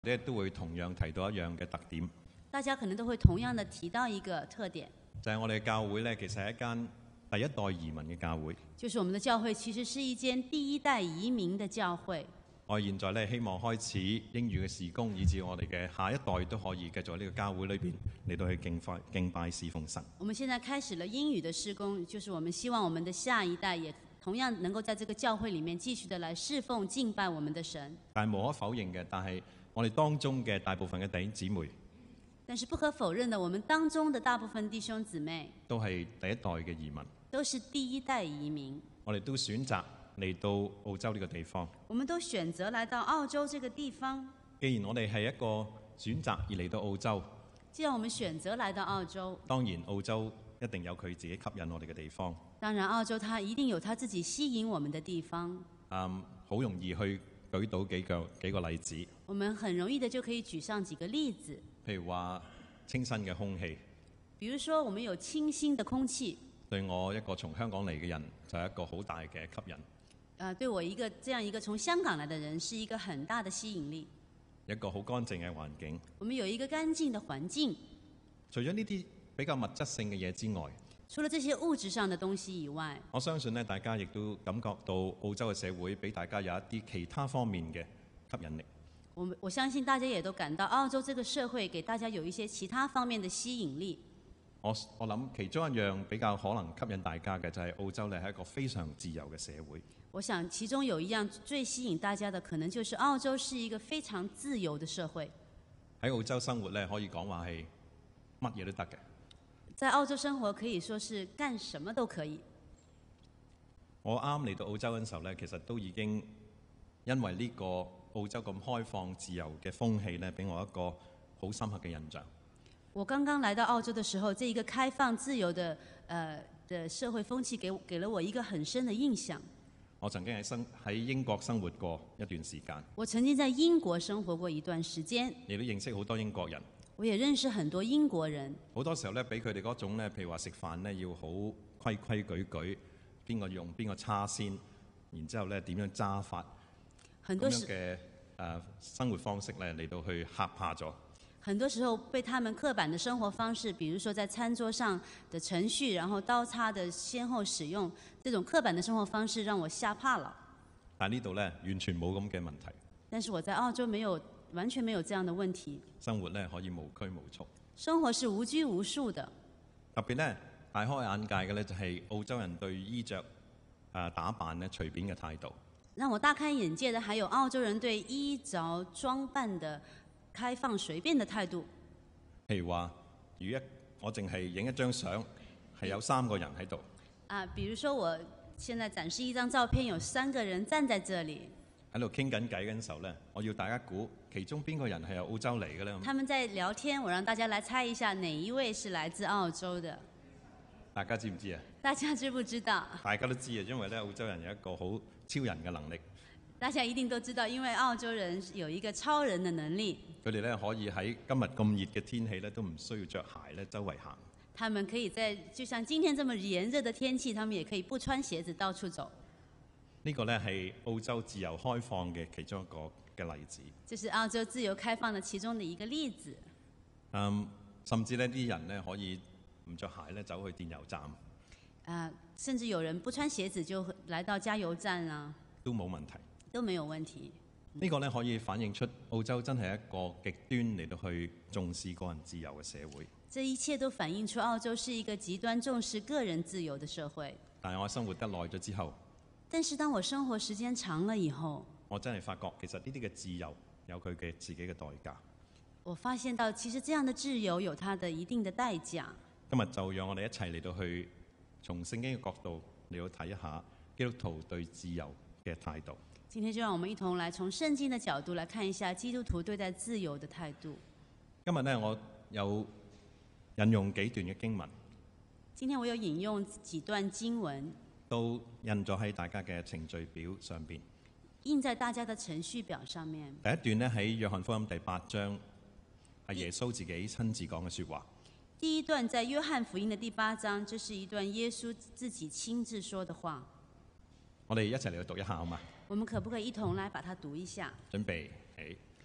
咧都會同樣提到一樣嘅特點， 大家可能都會同樣的提到一個特點， 就係我哋嘅教會咧，其實係一間第一代移民嘅教會。 就是我們的教會其實是一間第一代移民的教會。 我哋現在咧希望開始英語嘅事工，以至我哋嘅下一代都可以繼續喺呢個教會裏邊嚟到去敬拜侍奉神。 我們現在開始了英語的事工，就是我們希望我們的下一代也同樣能夠在這個教會裡面繼續的來侍奉敬拜我們的神。 但係無可否認嘅，但係我哋當中嘅大部分嘅弟兄姊妹， 但是不可否認的，我們當中的大部分弟兄姊妹都係第一代嘅移民， 都是第一代移民。 我哋都選擇嚟到澳洲呢個地方。 我們都選擇來到澳洲這個地方。 既然我哋係一個選擇而嚟到澳洲， 既然我們選擇來到澳洲， 當然澳洲一定有佢自己吸引我哋嘅地方。 當然澳洲它一定有它自己吸引我們的地方。 好容易去舉到幾個例子。 我們很容易的就可以舉上幾個例子。 譬如話清新嘅空氣， 比如說我們有清新的空氣， 對我一個從香港嚟嘅人就係一個好大嘅吸引。 對我這樣一個從香港來的人是一個很大的吸引力。 一個好乾淨嘅環境。 我們有一個乾淨的環境。 除咗呢啲比較物質性嘅嘢之外， 除了這些物質上的東西以外， 我相信咧，大家亦都感覺到澳洲嘅社會俾大家有一啲其他方面嘅吸引力。 我相信大家也都感到澳洲這個社會給大家有一些其他方面的吸引力。 我諗其中一樣比較可能吸引大家嘅就係澳洲咧係一個非常自由嘅社會。 我想其中有一樣最吸引大家的，可能就是澳洲是一個非常自由的社會。 喺澳洲生活咧，可以講話係乜嘢都得嘅。 在澳洲生活可以說是幹什麼都可以。 我啱嚟到澳洲嗰陣時候咧，其實都已經因為呢個澳洲咁開放自由嘅風氣咧，俾我一個好深刻嘅印象。 我剛剛來到澳洲的時候，這一個開放自由的社會風氣給了我一個很深的印象。 我曾經喺英國生活過一段時間。 我曾經在英國生活過一段時間。 你都認識好多英國人。 我也認識很多英國人。好多時候咧，俾佢哋嗰種咧，譬如話食飯咧，要好規規矩矩，邊個用邊個叉先，然之後咧點樣揸法，咁樣嘅生活方式咧嚟到去嚇怕咗。 很多時候被他們刻板的生活方式，比如說在餐桌上的程序，然後刀叉的先後使用，這種刻板的生活方式讓我嚇怕了。 但呢度咧完全冇咁嘅問題。 但是我在澳洲完全沒有這樣的問題。 生活咧可以無拘無束。 生活是無拘無束的。 特別咧大開眼界嘅咧就係澳洲人對衣着打扮咧隨便嘅態度。 讓我大開眼界的還有澳洲人對衣着裝扮的開放隨便的態度。 譬如話，如果我淨係影一張相，係有3個人喺度。 比如說我現在展示一張照片，有3個人站在這裡， 喺度傾緊偈嗰陣時候咧，我要大家估其中邊個人係由澳洲嚟嘅咧？ 他們在聊天，我讓大家來猜一下，哪一位是來自澳洲的？ 大家知唔知啊？ 大家知不知道？ 大家都知啊，因為咧澳洲人有一個好超人嘅能力。 大家一定都知道，因為澳洲人有一個超人的能力。 佢哋咧可以喺今日咁熱嘅天氣咧，都唔需要着鞋咧周圍行。 他們可以在就像今天這麼炎熱的天氣，他們也可以不穿鞋子到處走。 呢個咧係澳洲自由開放嘅其中一個嘅例子。 這是澳洲自由開放的其中的一個例子。 甚至呢啲人咧可以唔着鞋咧走去電油站。 甚至有人不穿鞋子就來到加油站啊。 都冇問題。 都沒有問題。 呢個咧可以反映出澳洲真係一個極端嚟到去重視個人自由嘅社會。 這一切都反映出澳洲是一個極端重視個人自由的社會。 但係我生活得耐咗之後， 但是當我生活時間長了以後， 我真係發覺其實呢啲嘅自由有佢嘅自己嘅代價。 我發現到其實這樣的自由有它的一定的代價。 今日就讓我哋一齊嚟到去從聖經嘅角度嚟到睇一下基督徒對自由嘅態度。 今天就讓我們一同來從聖經的角度來看一下基督徒對待自由的態度。 今日呢，我有引用幾段嘅經文。 今天我有引用幾段經文， 都印咗喺大家嘅程序表上邊。 印在大家的程序表上面。 第一段呢，喺約翰福音第8章，係耶穌自己親自講嘅說話。 第一段在約翰福音的第8章，這是一段耶穌自己親自說的話。 我哋一齊嚟讀一下好嘛？ 我們可不可以一同來把它讀一下？ 準備起。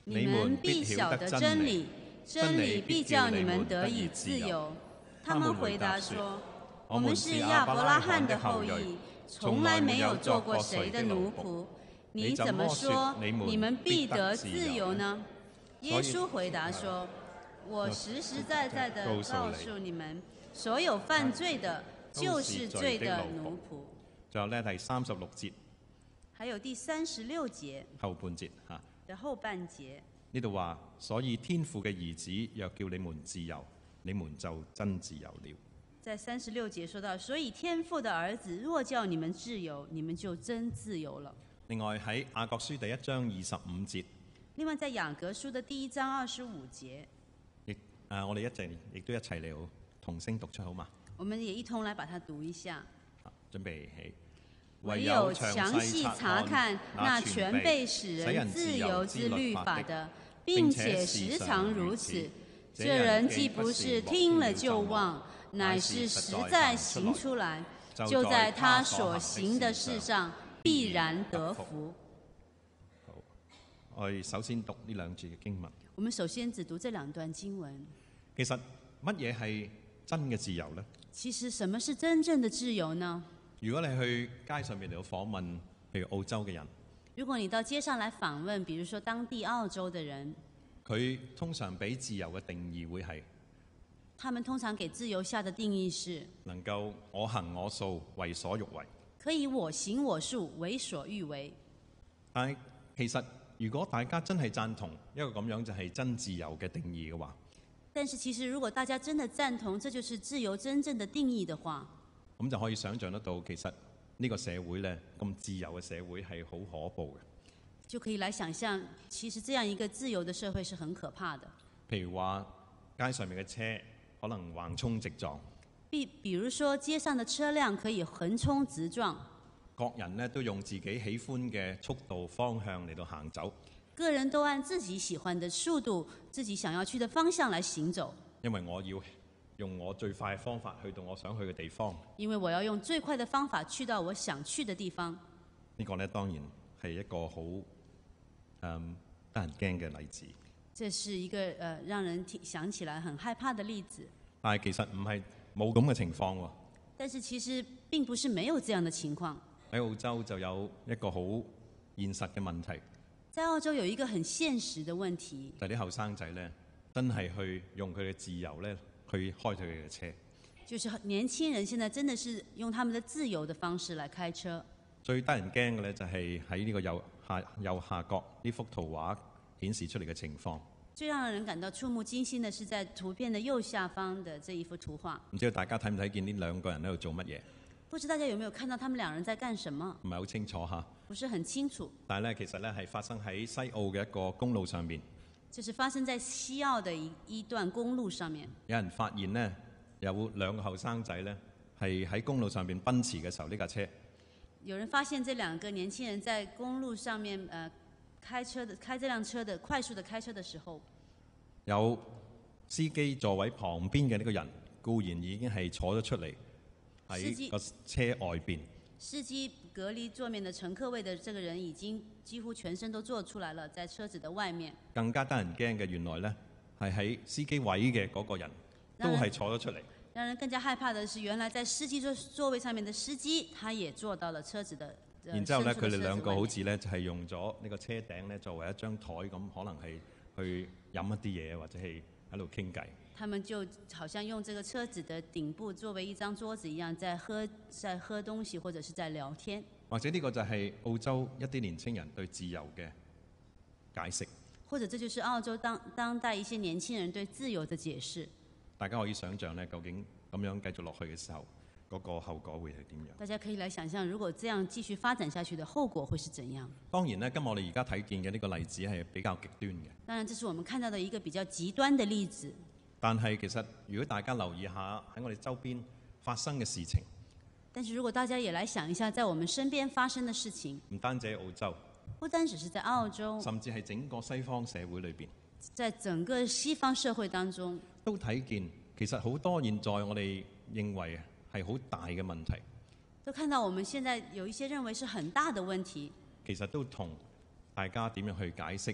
你們必曉得真理，真理必叫你們得以自由。他們回答說：我們是亞伯拉罕的後裔，從來沒有做過誰的奴僕。你怎麼說你們必得自由呢？耶穌回答說：我實實在在的告訴你們，所有犯罪的，就是罪的奴僕。 最後呢，第36節， 還有第36節後半節的後半節， 呢度話：所以天父嘅兒子若叫你們自由，你們就真自由了。 在36節說到，所以天父的兒子若叫你們自由，你們就真自由了。 另外喺雅各書第1章25節， 另外在雅各書的第1章25節， 我哋亦都一齊嚟同聲讀出好嗎？ 我們也一同來把它讀一下。 準備起。 唯有詳細查看那全備使人自由之律法的，並且時常如此，這人既不是聽了就忘，乃是實在行出來，就在他所行的事上必然得福。 好，我哋首先讀呢兩節嘅經文。 我們首先只讀這兩段經文。 其實乜嘢係真嘅自由呢？ 其實什麼是真正的自由呢？ 如果你去街上面嚟到訪問，譬如澳洲嘅人， 如果你到街上來訪問，比如說當地澳洲的人， 佢通常俾自由嘅定義會係， 他們通常給自由下的定義是能夠我行我素，為所欲為， 可以我行我素，為所欲為。 但係其實如果大家真係贊同一個咁樣就係真自由嘅定義嘅話， 但是其實如果大家真的贊同這就是自由真正的定義的話， 咁就可以想像得到，其實呢個社會呢，咁自由嘅社會係好可怖嘅。 就可以來想象，其實這樣一個自由的社會是很可怕的。 譬如話街上面嘅車可能橫衝直撞， 比如說街上的車輛可以橫衝直撞， 各人呢都用自己喜歡嘅速度方向嚟到行走， 個人都按自己喜歡的速度、自己想要去的方向來行走。 因為我要用我最快嘅方法去到我想去嘅地方。 因為我要用最快的方法去到我想去的地方。 呢個呢，當然係一個好得人驚嘅例子。 這是一個讓人想起來很害怕的例子。 但係其實唔係冇咁嘅情況喎。 但是其實並不是沒有這樣的情況。 喺澳洲就有一個好現實嘅問題。 在澳洲有一個很現實的問題。 就係啲後生仔呢，真係去用佢嘅自由呢，去開佢哋嘅車。就是年輕人現在真的是用他們的自由的方式來開車。 最得人驚嘅呢，就係喺呢個右下角呢幅圖畫顯示出嚟嘅情況。 最讓人感到觸目驚心的是在圖片的右下方的這一幅圖畫。 唔知道大家睇唔睇見呢兩個人喺度做乜嘢？ 不知大家有沒有看到他們兩人在幹什麼？ 唔係好清楚嚇。 不是很清楚。 但係呢，其實呢係發生喺西澳嘅一個公路上面。 就是發生在西澳的一段公路上面。 有人發現呢，有兩個後生仔呢係喺公路上面奔馳嘅時候，呢架車。 有人發現這兩個年輕人在公路上面開這輛車的快速的開車的時候， 有司機座位旁邊嘅呢個人固然已經係坐咗出嚟喺個車外邊。 司機隔離座面的乘客位的這個人已經幾乎全身都坐出來了，在車子的外面。更加得人驚嘅，原來呢係喺司機位嘅嗰個人都係坐咗出嚟。讓人更加害怕的是，原來在司機座位上面的司機，他也坐到了車子的。 然之後呢，佢哋兩個好似呢就係用咗呢個車頂呢作為一張台咁，可能係去飲一啲嘢，或者係喺度傾偈。 他們就好像用這個車子的頂部作為一張桌子一樣，在喝東西或者是在聊天。 或者呢個就係澳洲一啲年輕人對自由嘅解釋。 或者這就是澳洲當代一些年輕人對自由的解釋。 大家可以想象呢，究竟咁樣繼續落去嘅時候，嗰個後果會係點樣？ 大家可以來想象，如果這樣繼續發展下去的後果會是怎樣？ 當然呢，今日我哋而家睇見嘅呢個例子係比較極端嘅。 當然，這是我們看到的一個比較極端的例子。 但係其實，如果大家留意下喺我哋周邊發生嘅事情， 但是如果大家也來想一下，在我們身邊發生的事情， 唔單止喺澳洲， 不單只是在澳洲， 甚至係整個西方社會裏邊， 在整個西方社會當中， 都睇見其實好多現在我哋認為係好大嘅問題， 都看到我們現在有一些認為是很大的問題， 其實都同大家點樣去解釋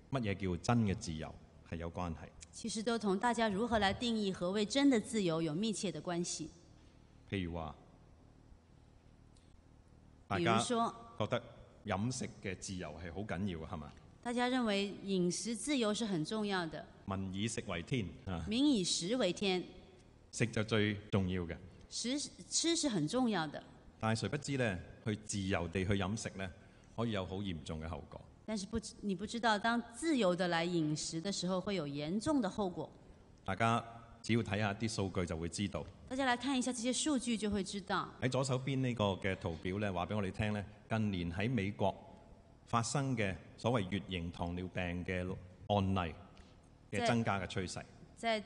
乜嘢叫真嘅自由係有關係。 其實都同大家如何來定義何謂真的自由有密切的關係。 譬如話，大家覺得飲食嘅自由係好緊要嘅，係嘛？ 大家認為飲食自由是很重要的。 民以食為天啊！ 民以食為天， 食就最重要嘅。 吃是很重要的。 但係誰不知呢？去自由地去飲食呢，可以有好嚴重嘅後果。 但是你不知道，當自由地來飲食的時候，會有嚴重的後果。 大家只要睇下啲數據就會知道。 大家來看一下這些數據就會知道。 喺左手邊呢個嘅圖表呢，話俾我哋聽呢，近年喺美國發生嘅所謂乙型糖尿病嘅案例嘅增加嘅趨勢。 在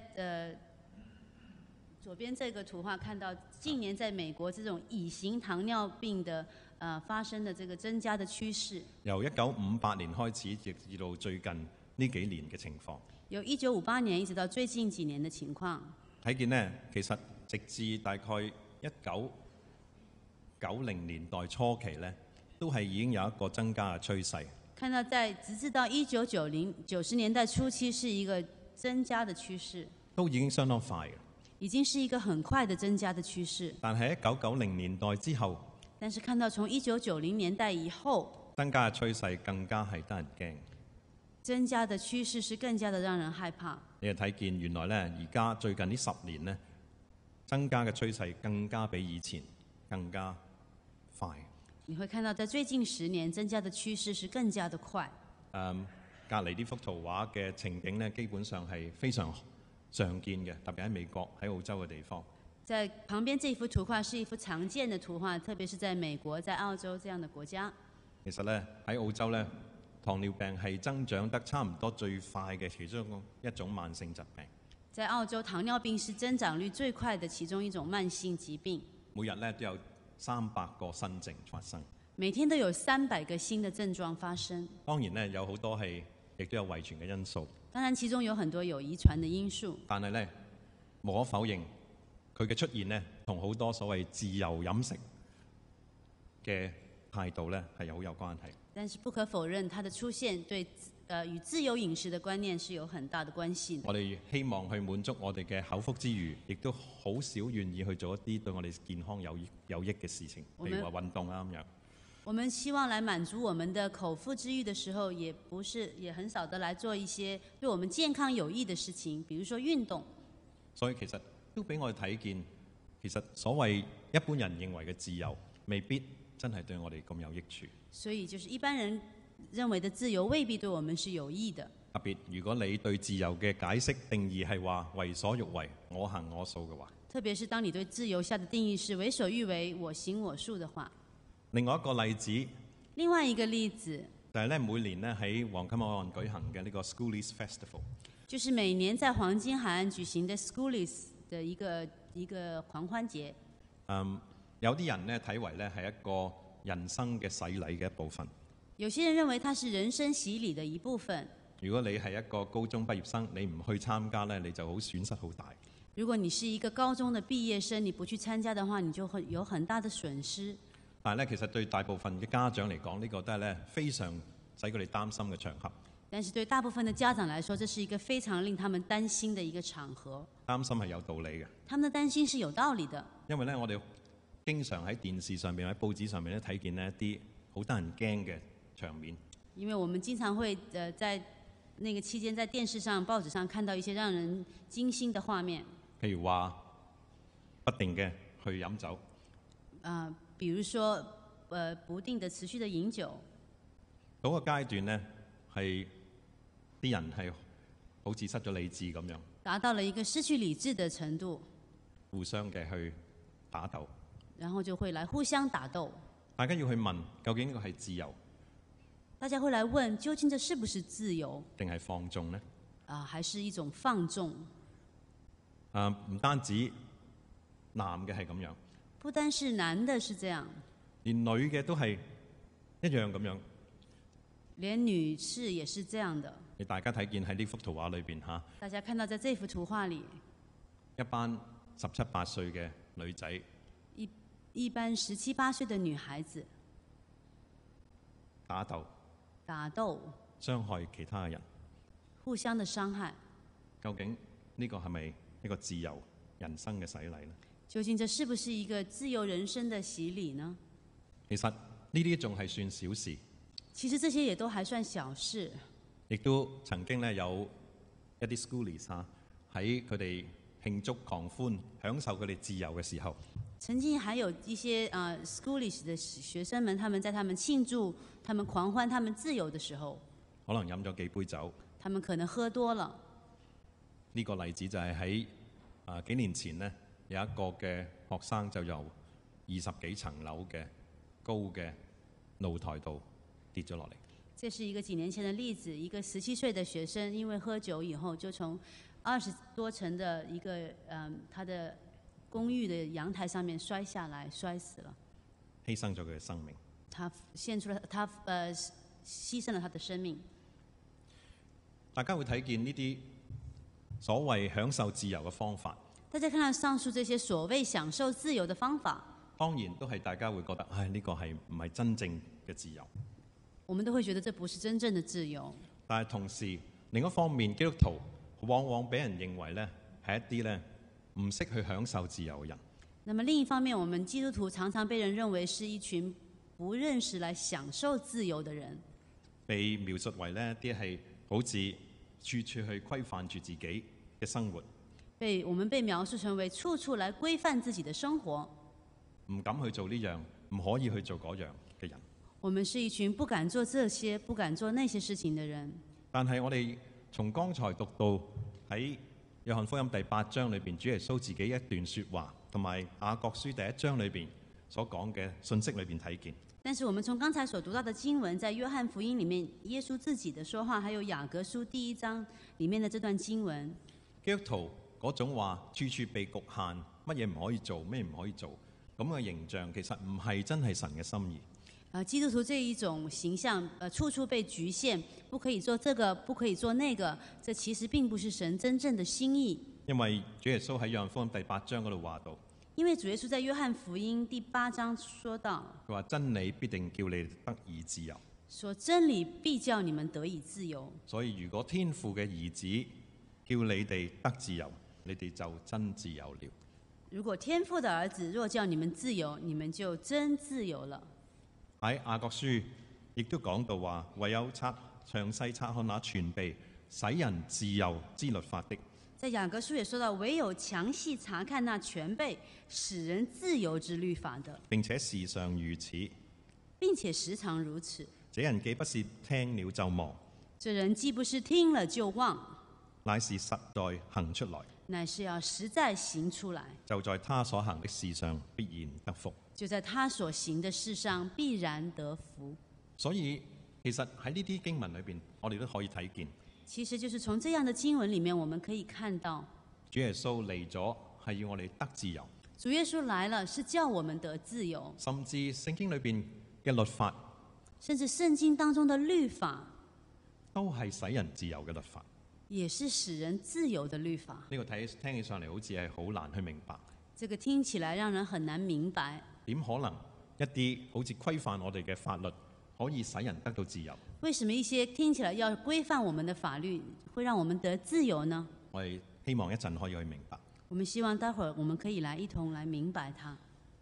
左邊這個圖畫看到，近年在美國這種乙型糖尿病的發生的這個增加的趨勢。 由1958年開始，直至到最近呢幾年嘅情況。 由1958年一直到最近幾年的情況。睇見呢，其實直至大概1990年代初期呢，都係已經有一個增加嘅趨勢。 看到直至到1990年代初期是一個增加的趨勢。都已經相當快嘅。已經是一個很快的增加的趨勢。但係喺1990年代之後，但是看到從1990年代以後， 增加嘅趨勢更加係得人驚。 增加的趨勢是更加的讓人害怕。 你就睇見原來呢，而家最近呢10年呢，增加嘅趨勢更加比以前更加快。 你會看到在最近10年增加的趨勢是更加的快。 隔離呢幅圖畫嘅情景呢，基本上係非常常見嘅，特別喺美國、喺澳洲嘅地方。 在旁邊這幅圖畫是一幅常見的圖畫，特別是在美國、在澳洲這樣的國家。 其實呢，喺澳洲呢，糖尿病係增長得差唔多最快嘅其中一種慢性疾病。 在澳洲，糖尿病是增長率最快的其中一種慢性疾病。 每日呢都有300個新症發生。 每天都有300個新的症狀發生。 當然呢，有好多係亦都有遺傳嘅因素。 當然，其中有很多有遺傳的因素。 但係呢，無可否認，佢嘅出現呢，同好多所謂自由飲食嘅態度呢係好有關係。 但是不可否認，它的出現對與自由飲食的觀念是有很大的關係的。 我哋希望去滿足我哋嘅口腹之欲，亦都好少願意去做一啲對我哋健康有益嘅事情，譬如話運動啊咁樣。 我們希望來滿足我們的口腹之欲的時候，也很少的來做一些對我們健康有益的事情，比如說運動。 所以其實都俾我哋睇見，其實所謂一般人認為嘅自由，未必真係對我哋咁有益處。 所以就是一般人認為的自由，未必對我們是有益的。 特別如果你對自由嘅解釋定義係話為所欲為、我行我素嘅話， 特別是當你對自由下的定義是為所欲為、我行我素的話。 另外一個例子， 另外一個例子就係咧每年咧喺黃金海岸舉行嘅呢個 Schoolies Festival， 就是每年在黃金海岸舉行的 Schoolies 的一個狂歡節。 有啲人咧睇為咧係一個人生嘅洗禮嘅一部分。 有些人認為它是人生洗禮的一部分。 如果你係一個高中畢業生，你唔去參加咧，你就好損失好大。 如果你是一個高中的畢業生，你不去參加的話，你就會有很大的損失。 但係咧，其實對大部分嘅家長嚟講，呢個都係咧非常使佢哋擔心嘅場合。 但是對大部分的家長來說，這是一個非常令他們擔心的一個場合。 擔心係有道理嘅。 他們的擔心是有道理的。 因為咧，我哋經常喺電視上面、喺報紙上面咧睇見呢一啲好得人驚嘅場面。 因為我們經常會在那個期間，在電視上、報紙上看到一些讓人驚心的畫面。 譬如話不定嘅去飲酒。 比如說，不定的持續的飲酒。 嗰個階段呢，係啲人係好似失咗理智咁樣。 達到了一個失去理智的程度。 互相嘅去打鬥。 然後就會來互相打鬥。 大家要去問，究竟呢個係自由？ 大家會來問，究竟這是不是自由？ 定係放縱呢？ 還是一種放縱？ 唔單止男嘅係咁樣。 不單是男的是這樣， 連女嘅都係一樣咁樣。 連女士也是這樣的。 你大家睇見喺呢幅圖畫裏邊嚇。 大家看到在這幅圖畫裡， 一班17、18歲嘅女仔， 一班17、18歲的女孩子打鬥， 打鬥， 傷害其他人， 互相的傷害。 究竟呢個係咪一個自由人生嘅洗禮呢？ 究竟這是不是一個自由人生的洗禮呢？ 其實呢啲仲係算小事。 其實這些也都還算小事。 亦都曾經咧有一啲 schoolies 喺佢哋慶祝狂歡、享受佢哋自由嘅時候， 曾經還有一些schoolish 的學生們，他們在他們慶祝、他們狂歡、他們自由的時候， 可能飲咗幾杯酒。 他們可能喝多了。 呢個例子就係喺幾年前呢，有一個嘅學生就由20幾層樓嘅高嘅露台度跌咗落嚟。 這是一個幾年前的例子，一個17歲的學生因為喝酒以後，就從20多層的一個他的公寓的陽台上面摔下來，摔死了， 犧牲咗佢嘅生命。 他獻出了他犧牲了他的生命。 大家會睇見呢啲所謂享受自由嘅方法。 大家看到上述這些所謂享受自由的方法， 當然都係大家會覺得，呢個係唔係真正嘅自由？ 我們都會覺得這不是真正的自由。 但係同時，另一方面，基督徒往往俾人認為咧係一啲咧唔識去享受自由嘅人。 那麼另一方面，我們基督徒常常被人認為是一群不認識來享受自由的人， 被描述為呢啲係好似處處去規範住自己嘅生活。 我們被描述成為處處來規範自己的生活， 唔敢去做呢樣，唔可以去做嗰樣嘅人。 我們是一群不敢做這些、不敢做那些事情的人。 但係我哋從剛才讀到喺約翰福音第8章裏邊，主耶穌自己一段説話，同埋雅各書第1章裏邊所講嘅信息裏邊睇見。 但是我們從剛才所讀到的經文，在約翰福音裡面，耶穌自己的說話，還有雅各書第1章裡面的這段經文， 基督徒嗰種話處處被局限，乜嘢唔可以做，咩唔可以做，咁嘅形象其實唔係真係神嘅心意。 基督徒這一種形象，處處被局限，不可以做這個，不可以做那個，這其實並不是神真正的心意。 因為主耶穌喺約翰福音第8章嗰度話到， 因為主耶穌在約翰福音第8章說到， 佢話真理必定叫你哋得以自由。 說真理必叫你們得以自由。 所以如果天父嘅兒子叫你哋得自由，你哋就真自由了。 如果天父的兒子若叫你們自由，你們就真自由了。 喺雅各書亦都講到話，唯有詳細察看那全備使人自由之律法的。 在雅各書也說到，唯有詳細查看那全備使人自由之律法的， 並且時常如此， 並且時常如此。 這人既不是聽了就忘， 這人既不是聽了就忘， 乃是實在行出來， 乃是要實在行出來， 就在他所行的事上必然得福。 就在他所行的事上必然得福。 所以其實喺呢啲經文裏邊，我哋都可以睇見， 其實就是從這樣的經文裡面，我們可以看到， 主耶穌嚟咗係要我哋得自由。 主耶穌來了是叫我們得自由， 甚至聖經裏邊嘅律法， 甚至聖經當中的律法， 都係使人自由嘅律法， 也是使人自由的律法。 呢個聽起上嚟好似係好難去明白。 這個聽起來讓人很難明白。 點可能一啲好似規範我哋嘅法律可以使人得到自由？ 為什麼一些聽起來要規範我們的法律會讓我們得自由呢？ 我哋希望一陣可以去明白。 我們希望待會兒我們可以一同來明白它。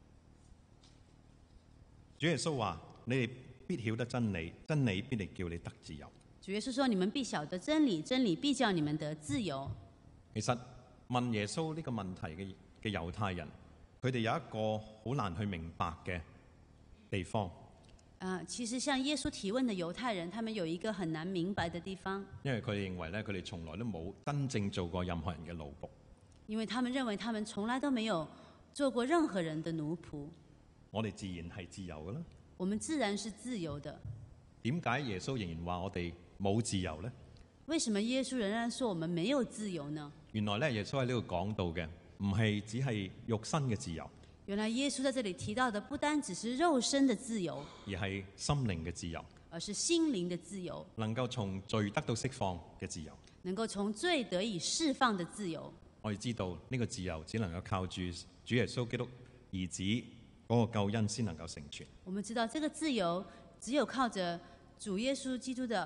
主耶穌話：你哋必曉得真理，真理必定叫你得自由。 主耶穌說：你們必曉得真理，真理必叫你們得自由。 其實問耶穌呢個問題嘅猶太人，佢哋有一個好難去明白嘅地方。 其實向耶穌提問的猶太人，他們有一個很難明白的地方。 因為佢哋認為咧，佢哋從來都冇真正做過任何人嘅奴僕。 因為他們認為他們從來都沒有做過任何人的奴僕。 我哋自然係自由嘅啦。 我們自然是自由的。 點解耶穌仍然話我哋冇自由呢？ 為什麼耶穌仍然說我們沒有自由呢？ 原來咧，耶穌喺呢度講到嘅唔係只係肉身嘅自由。 原來耶穌在這裡提到的不單只是肉身的自由， 而係心靈嘅自由， 而是心靈的自由， 能夠從罪得到釋放嘅自由， 能夠從罪得以釋放的自由。 我哋知道呢個自由只能夠靠住主耶穌基督兒子嗰個救恩先能夠成全。 我們知道這個自由只有靠着主耶穌基督的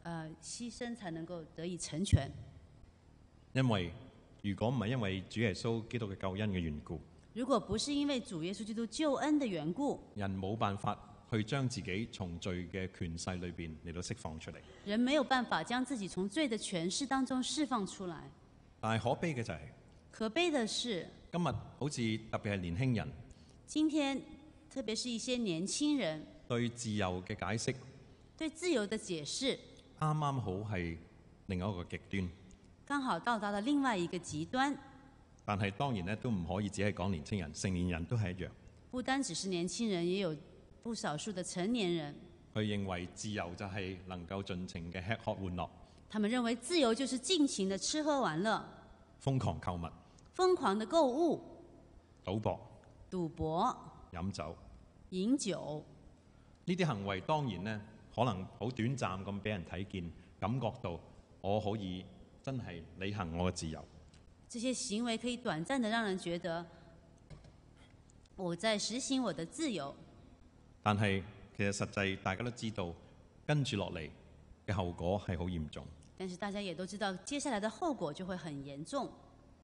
犧牲才能夠得以成全。 因為如果唔係因為主耶穌基督嘅救恩嘅緣故， 如果不是因為主耶穌基督救恩的緣故， 人冇辦法去將自己從罪嘅權勢裏邊嚟到釋放出嚟。 人沒有辦法將自己從罪的權勢當中釋放出來。 但係可悲嘅就係， 可悲的是， 今日好似特別係年輕人， 今天特別是一些年輕人對自由嘅解釋， 對自由的解釋， 啱啱好係另外一個極端， 剛好到達了另外一個極端。 但係當然咧，都唔可以只係講年輕人，成年人都係一樣。 不單只是年輕人，也有不少數的成年人。 佢認為自由就係能夠盡情嘅吃喝玩樂。 他們認為自由就是盡情的吃喝玩樂， 瘋狂購物， 瘋狂的購物， 賭博， 賭博， 飲酒， 飲酒。 呢啲行為當然呢，可能好短暫咁俾人睇見，感覺到我可以真係履行我嘅自由。 這些行為可以短暫的讓人覺得我在實行我的自由。 但係其實實際大家都知道，跟住落嚟嘅後果係好嚴重。 但是大家也都知道，接下來的後果就會很嚴重，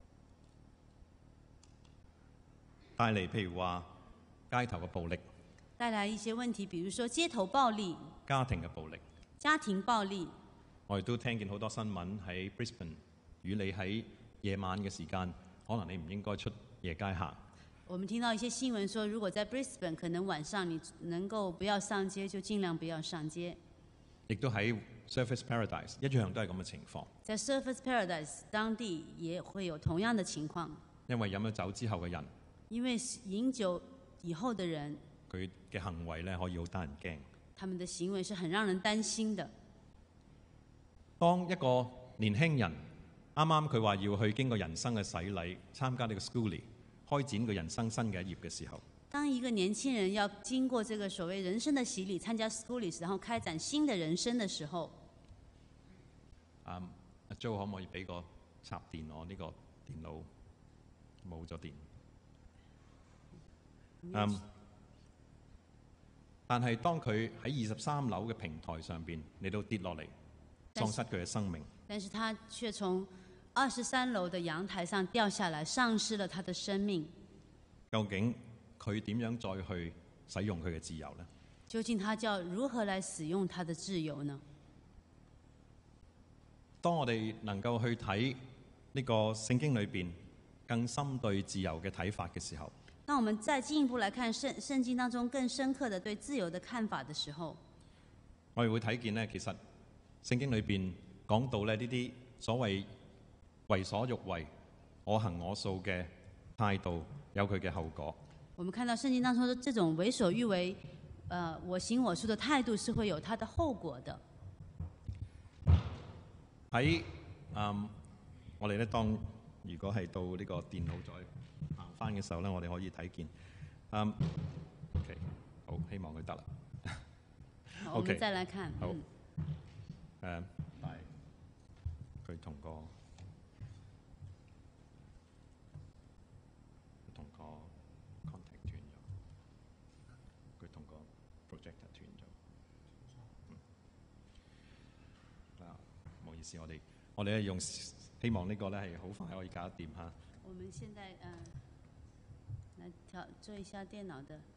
帶嚟譬如話街頭嘅暴力， 帶來一些問題，比如說街頭暴力、 家庭嘅暴力。 家庭暴力。 我亦都聽見好多新聞喺 Brisbane，與你喺夜晚嘅時間，可能你唔應該出夜街行。 我們聽到一些新聞說，如果在 Brisbane， 可能晚上你能夠不要上街，就盡量不要上街。 亦都喺 Surfers Paradise 一樣都係咁嘅情況。 在 Surfers Paradise 當地也會有同樣的情況。 因為飲咗酒之後嘅人， 因為飲酒以後的人， 佢嘅行為咧可以好得人驚。 他們的行為是很讓人擔心的。 當一個年輕人啱啱佢話要去經過人生嘅洗禮，參加呢個 Schoolie， 開展佢人生新嘅一頁嘅時候， 當一個年輕人要經過這個所謂人生的洗禮，參加 Schoolie， 然後開展新的人生的時候， 阿 Jo 可唔可以俾個插電我？呢個電腦冇咗電。但係當佢喺23樓嘅平台上邊嚟到跌落嚟，喪失佢嘅生命。 但是他卻從23樓的陽台上掉下來，喪失了他的生命。 究竟佢點樣再去使用佢嘅自由呢？ 究竟他叫如何來使用他的自由呢？ 當我哋能夠去睇呢個聖經裏邊更深對自由嘅睇法嘅時候， 當我們再進一步來看聖經當中更深刻的對自由的看法的時候， 我哋會睇見呢，其實聖經裏邊講到咧呢啲所謂為所欲為、我行我素嘅態度，有佢嘅後果。 我們看到聖經當中的這種為所欲為、我行我素的態度是會有它的後果的。 喺我哋咧當如果係到呢個電腦再行翻嘅時候咧，我哋可以睇見OK， 好，希望佢得啦。 我們再來看。 好。但係佢同個 contact 斷咗，佢同個 projector 斷咗。唔好意思，我哋用希望呢個咧係好快可以搞得掂嚇。 我們現在來做一下電腦的。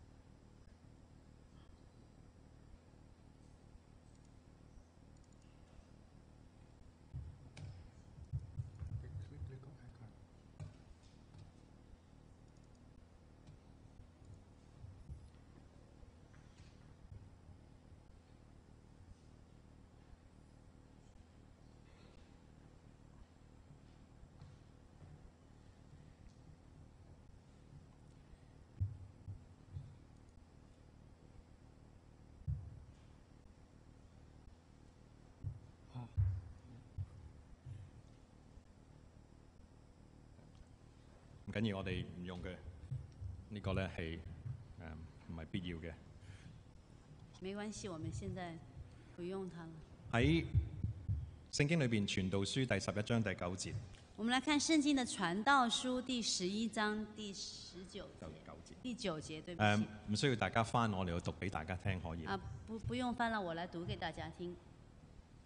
唔緊要，我哋唔用嘅呢個咧係唔係必要嘅。沒關係，我們現在不用它了。喺聖經裏邊，《傳道書》第11章第9節。我們來看聖經的《傳道書》第11章第19節。第9節，對不起。唔需要大家翻，我哋要讀俾大家聽可以。不用翻了，我來讀給大家聽。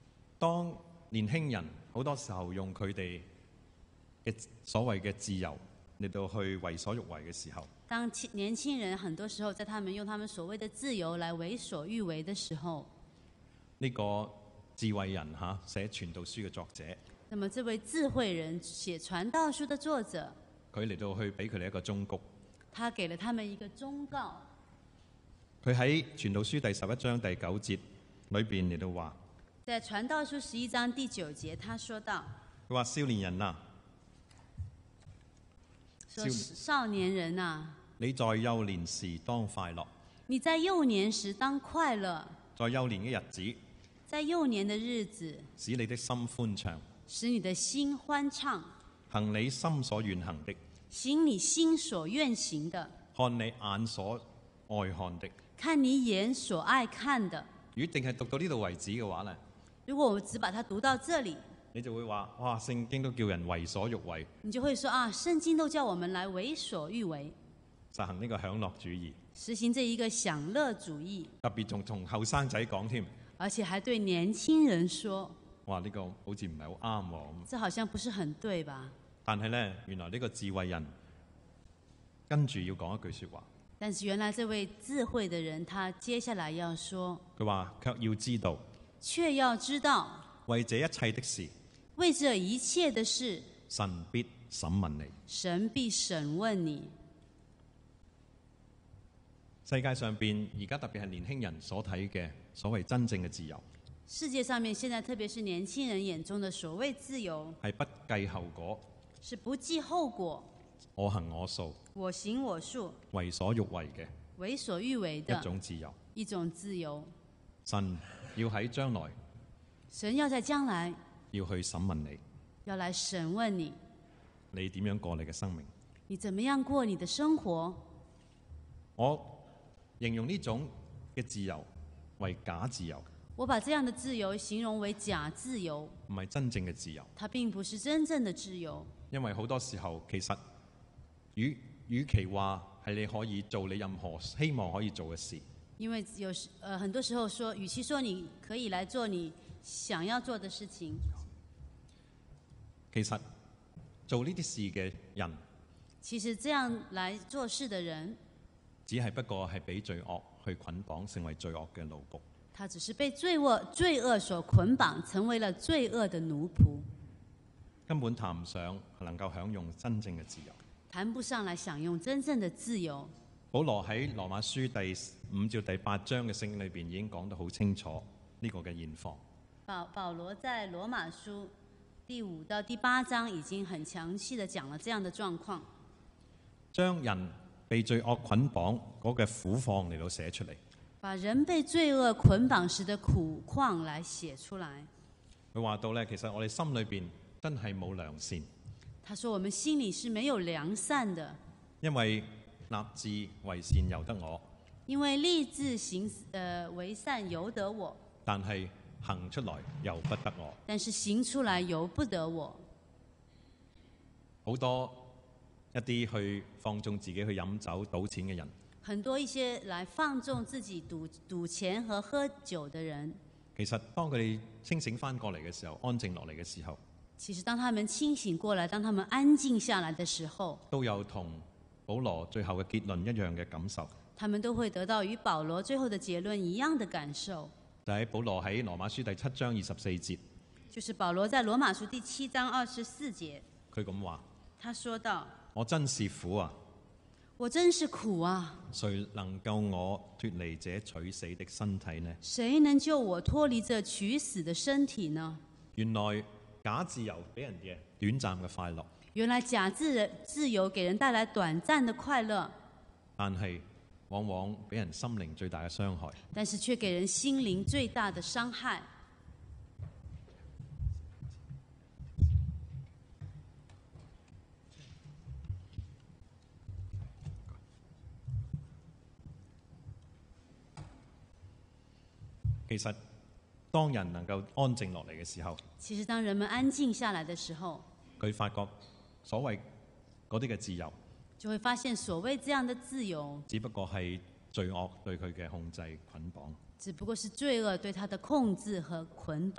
當年輕人好多時候用佢哋嘅所謂嘅自由嚟到去為所欲為嘅時候， 當年輕人很多時候在他們用他們所謂的自由來為所欲為的時候， 呢個智慧人寫傳道書嘅作者， 那麼這位智慧人寫傳道書的作者， 佢嚟到去俾佢哋一個忠告， 他給了他們一個忠告。 佢喺傳道書第11章第9節裏邊嚟到話， 在傳道書11章第9節，他說道： 佢話少年人啊， 說少年人啊， 你在幼年時當快樂， 你在幼年時當快樂， 在幼年嘅日子， 在幼年的日子， 使你的心歡暢， 使你的心歡暢， 行你心所願行的， 行你心所願行的， 看你眼所愛看的， 看你眼所愛看的。 如果淨係讀到呢度為止嘅話呢， 如果我們只把它讀到這裡， 你就會話：哇！聖經都叫人為所欲為， 你就會說啊，聖經都叫我們來為所欲為， 實行呢個享樂主義， 實行這一個享樂主義， 特別仲同後生仔講添， 而且還對年輕人說： 哇！呢個好似唔係好啱喎。 這好像不是很對吧？ 但係呢，原來呢個智慧人跟住要講一句説話。 但是原來這位智慧的人，他接下來要說： 佢話卻要知道， 卻要知道， 為這一切的事， 為這一切的事， 神必審問你。 神必審問你。 世界上邊而家特別係年輕人所睇嘅所謂真正嘅自由， 世界上面現在特別是年輕人眼中的所謂自由， 係不計後果， 是不計後果， 我行我素， 我行我素， 為所欲為嘅為所欲為的一種自由。 一種自由。 神要喺將來， 神要在將來要去審問你， 要來審問你， 你點樣過你嘅生命？ 你怎麼樣過你的生活？ 我形容呢種嘅自由為假自由， 我把這樣的自由形容為假自由， 唔係真正嘅自由。 它並不是真正的自由。 因為好多時候其實與其話係你可以做你任何希望可以做嘅事， 因為很多時候說，與其說你可以來做你想要做的事情， 其實做呢啲事嘅人， 其實這樣來做事的人， 只係不過係俾罪惡去捆綁，成為罪惡嘅奴僕。 他只是被罪惡所捆綁，成為了罪惡的奴僕， 根本談唔上能夠享用真正嘅自由。 談不上來享用真正的自由。 保羅喺羅馬書第5至第8章嘅聖經裏邊已經講得好清楚呢個嘅現況。 保羅在羅馬書第5到第8章已經很詳細地講了這樣的狀況， 將人被罪惡捆綁嗰個苦況嚟到寫出嚟， 把人被罪惡捆綁時的苦況來寫出來。 佢話到呢，其實我哋心裏邊真係冇良善。 他說我們心裡是沒有良善的， 因為立志為善由得我， 因為立志為善由得我， 但係行出來由不得我。 但是行出來由不得我。 好多一啲去放縱自己去飲酒賭錢嘅人， 很多一些來放縱自己賭錢和喝酒的人， 其實當佢哋清醒翻過嚟嘅時候，安靜落嚟嘅時候， 其實當他們清醒過來，當他們安靜下來的時候， 都有同保羅最後嘅結論一樣嘅感受。 他們都會得到與保羅最後的結論一樣的感受。 就喺保羅喺羅馬書第7章24節， 就是保羅在羅馬書第7章24節， 佢咁話： 他說道： 我真是苦啊！ 我真是苦啊！ 誰能救我脫離這取死的身體呢？ 誰能救我脫離這取死的身體呢？ 原來假自由俾人嘅短暫嘅快樂， 原來假自由給人帶來短暫的快樂， 但係往往俾人心靈最大嘅傷害。 但是卻給人心靈最大的傷害。 其實當人能夠安靜落嚟嘅時候， 其實當人們安靜下來的時候， 佢發覺所謂嗰啲嘅自由， 就會發現所謂這樣的自由， 只不過係罪惡對佢嘅控制捆綁。 只不過是罪惡對他的控制和捆綁。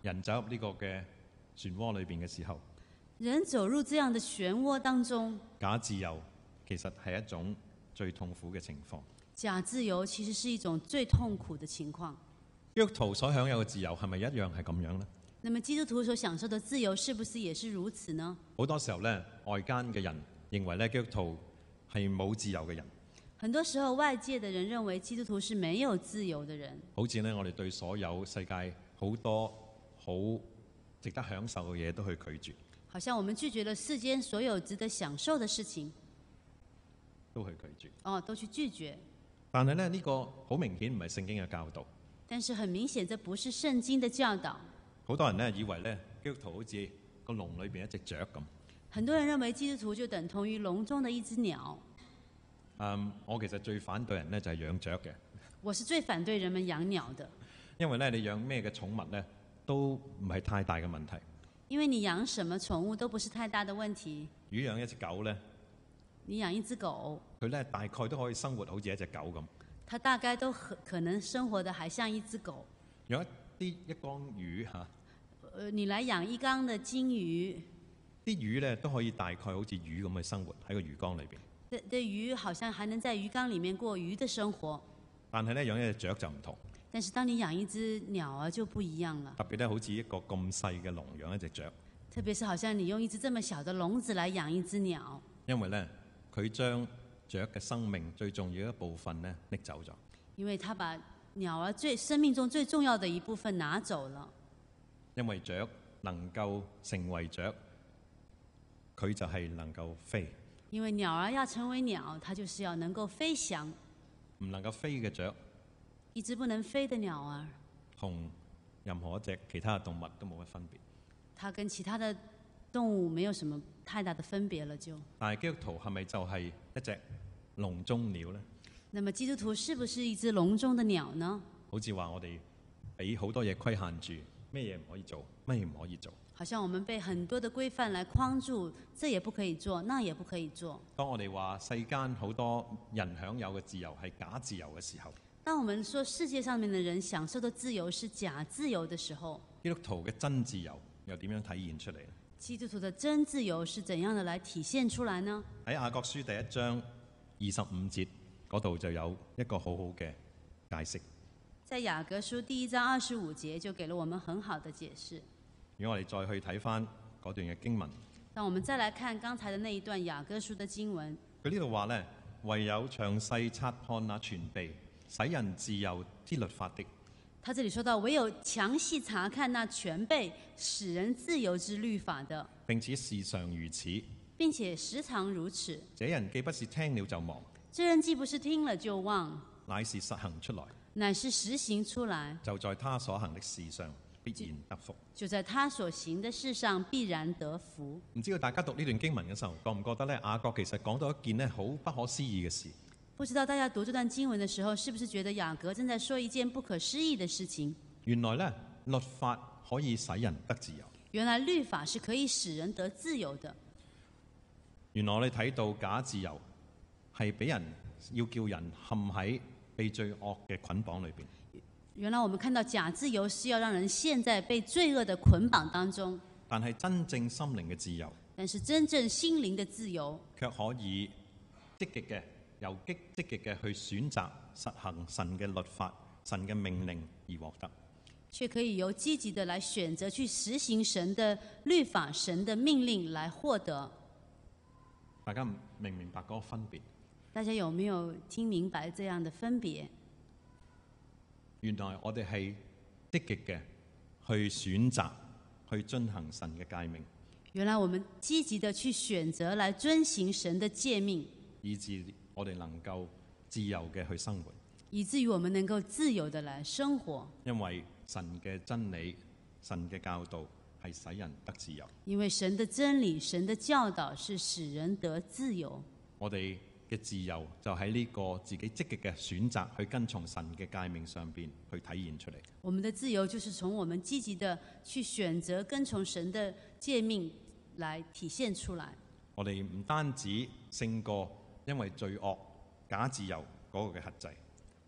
人走入呢個嘅漩渦裏邊嘅時候， 人走入這樣的漩渦當中， 假自由其實係一種最痛苦嘅情況。 假自由其實是一種最痛苦的情況。 基督徒所享有嘅自由係咪一樣係咁樣呢？ 那麼基督徒所享受的自由是不是也是如此呢？ 好多時候咧，外間嘅人認為咧，基督徒係冇自由嘅人。 很多時候外界的人認為基督徒是沒有自由的人。 好似咧，我哋對所有世界好多好值得享受嘅嘢都去拒絕。 好像我們拒絕了世間所有值得享受的事情， 都去拒絕。 都去拒絕。 但係咧，呢個好明顯唔係聖經嘅教導。 但是很明顯，這不是聖經的教導。 好多人咧以為咧，基督徒好似個籠裏邊一隻雀咁。 很多人認為基督徒就等同於籠中的一隻鳥。 我其實最反對人咧就係養雀嘅。 我是最反對人們養鳥的。 因為咧，你養咩嘅寵物咧，都唔係太大嘅問題。 因為你養什麼寵物都不是太大的問題。 如果養一隻狗咧， 你養一隻狗， 佢咧大概都可以生活好似一隻狗咁。 它大概都可能生活得還像一隻狗。 養一缸魚嚇， 你來養一缸的金魚， 啲魚咧都可以大概好似魚咁去生活喺個魚缸裏邊。 的魚好像還能在魚缸裡面過魚的生活。 但係咧養一隻雀就唔同。 但是當你養一隻鳥就不一樣了。 特別咧，好似一個咁細嘅籠養一隻雀。 特別是好像你用一隻這麼小的籠子來養一隻鳥。 因為咧，佢將雀嘅生命最重要嘅一部分咧拎走咗。 因為他把鳥生命中最重要的一部分拿走了。 因為雀能夠成為雀，佢就係能夠飛。 因為鳥兒要成為鳥，它就是要能夠飛翔。 唔能夠飛嘅雀， 一隻不能飛的鳥兒， 同任何一隻其他嘅動物都冇乜分別。 它跟其他的動物沒有什麼太大的分別了就。 但係基督徒係咪就係一隻籠中鳥呢？ 那麼基督徒是不是一隻籠中的鳥呢？ 好似話我哋俾好多嘢規限住，咩嘢唔可以做，乜嘢唔可以做。 好像我們被很多的規範來框住，這也不可以做，那也不可以做。 當我哋話世間好多人享有嘅自由係假自由嘅時候， 當我們說世界上面的人享受的自由是假自由的時候， 基督徒嘅真自由又點樣體現出嚟？ 基督徒的真自由是怎樣的來體現出來呢？ 喺雅各書第1章25節嗰度就有一個好好嘅解釋。 在雅各書第1章25節就給了我們很好的解釋。 如果我哋再去睇翻嗰段嘅經文， 當我們再來看剛才的那一段雅各書的經文， 佢呢度話呢，唯有詳細察看那全備使人自由之律法的。 他這裡說到，唯有詳細查看那全備使人自由之律法的， 並且時常如此， 並且時常如此。 這人既不是聽了就忘， 這人既不是聽了就忘， 乃是實行出來， 乃是實行出來， 就在他所行的事上必然得福。 就在他所行的事上必然得福。 唔知道大家讀呢段經文嘅時候，覺唔覺得咧？雅各其實講到一件咧好不可思議嘅事。 不知道大家讀這段經文的時候，是不是覺得雅各正在說一件不可思議的事情？ 原來咧，律法可以使人得自由。 原來律法是可以使人得自由的。 原來我哋睇到假自由係俾人要叫人陷喺被罪惡嘅捆綁裏邊。 原來我們看到假自由是要讓人陷在被罪惡的捆綁當中。 但係真正心靈嘅自由， 但是真正心靈的自由， 卻可以積極嘅由積極嘅去選擇實行神嘅律法、神嘅命令而獲得， 卻可以由積極的來選擇去實行神的律法、神的命令來獲得。 大家明唔明白嗰個分別？ 大家有沒有聽明白這樣的分別？ 原來我哋係積極嘅去選擇去遵行神嘅誡命。 原來我們積極的去選擇來遵行神的誡命， 以致我哋能夠自由嘅去生活。 以至於我們能夠自由的來生活。 因為神嘅真理、神嘅教導係使人得自由。 因為神的真理、神的教導是使人得自由。 我哋嘅自由就喺呢個自己積極嘅選擇去跟從神嘅誡命上邊去體現出嚟。 我們的自由就是從我們積極的去選擇跟從神的誡命來體現出來。 我哋唔單止勝過因為罪惡假自由嗰個嘅轄制，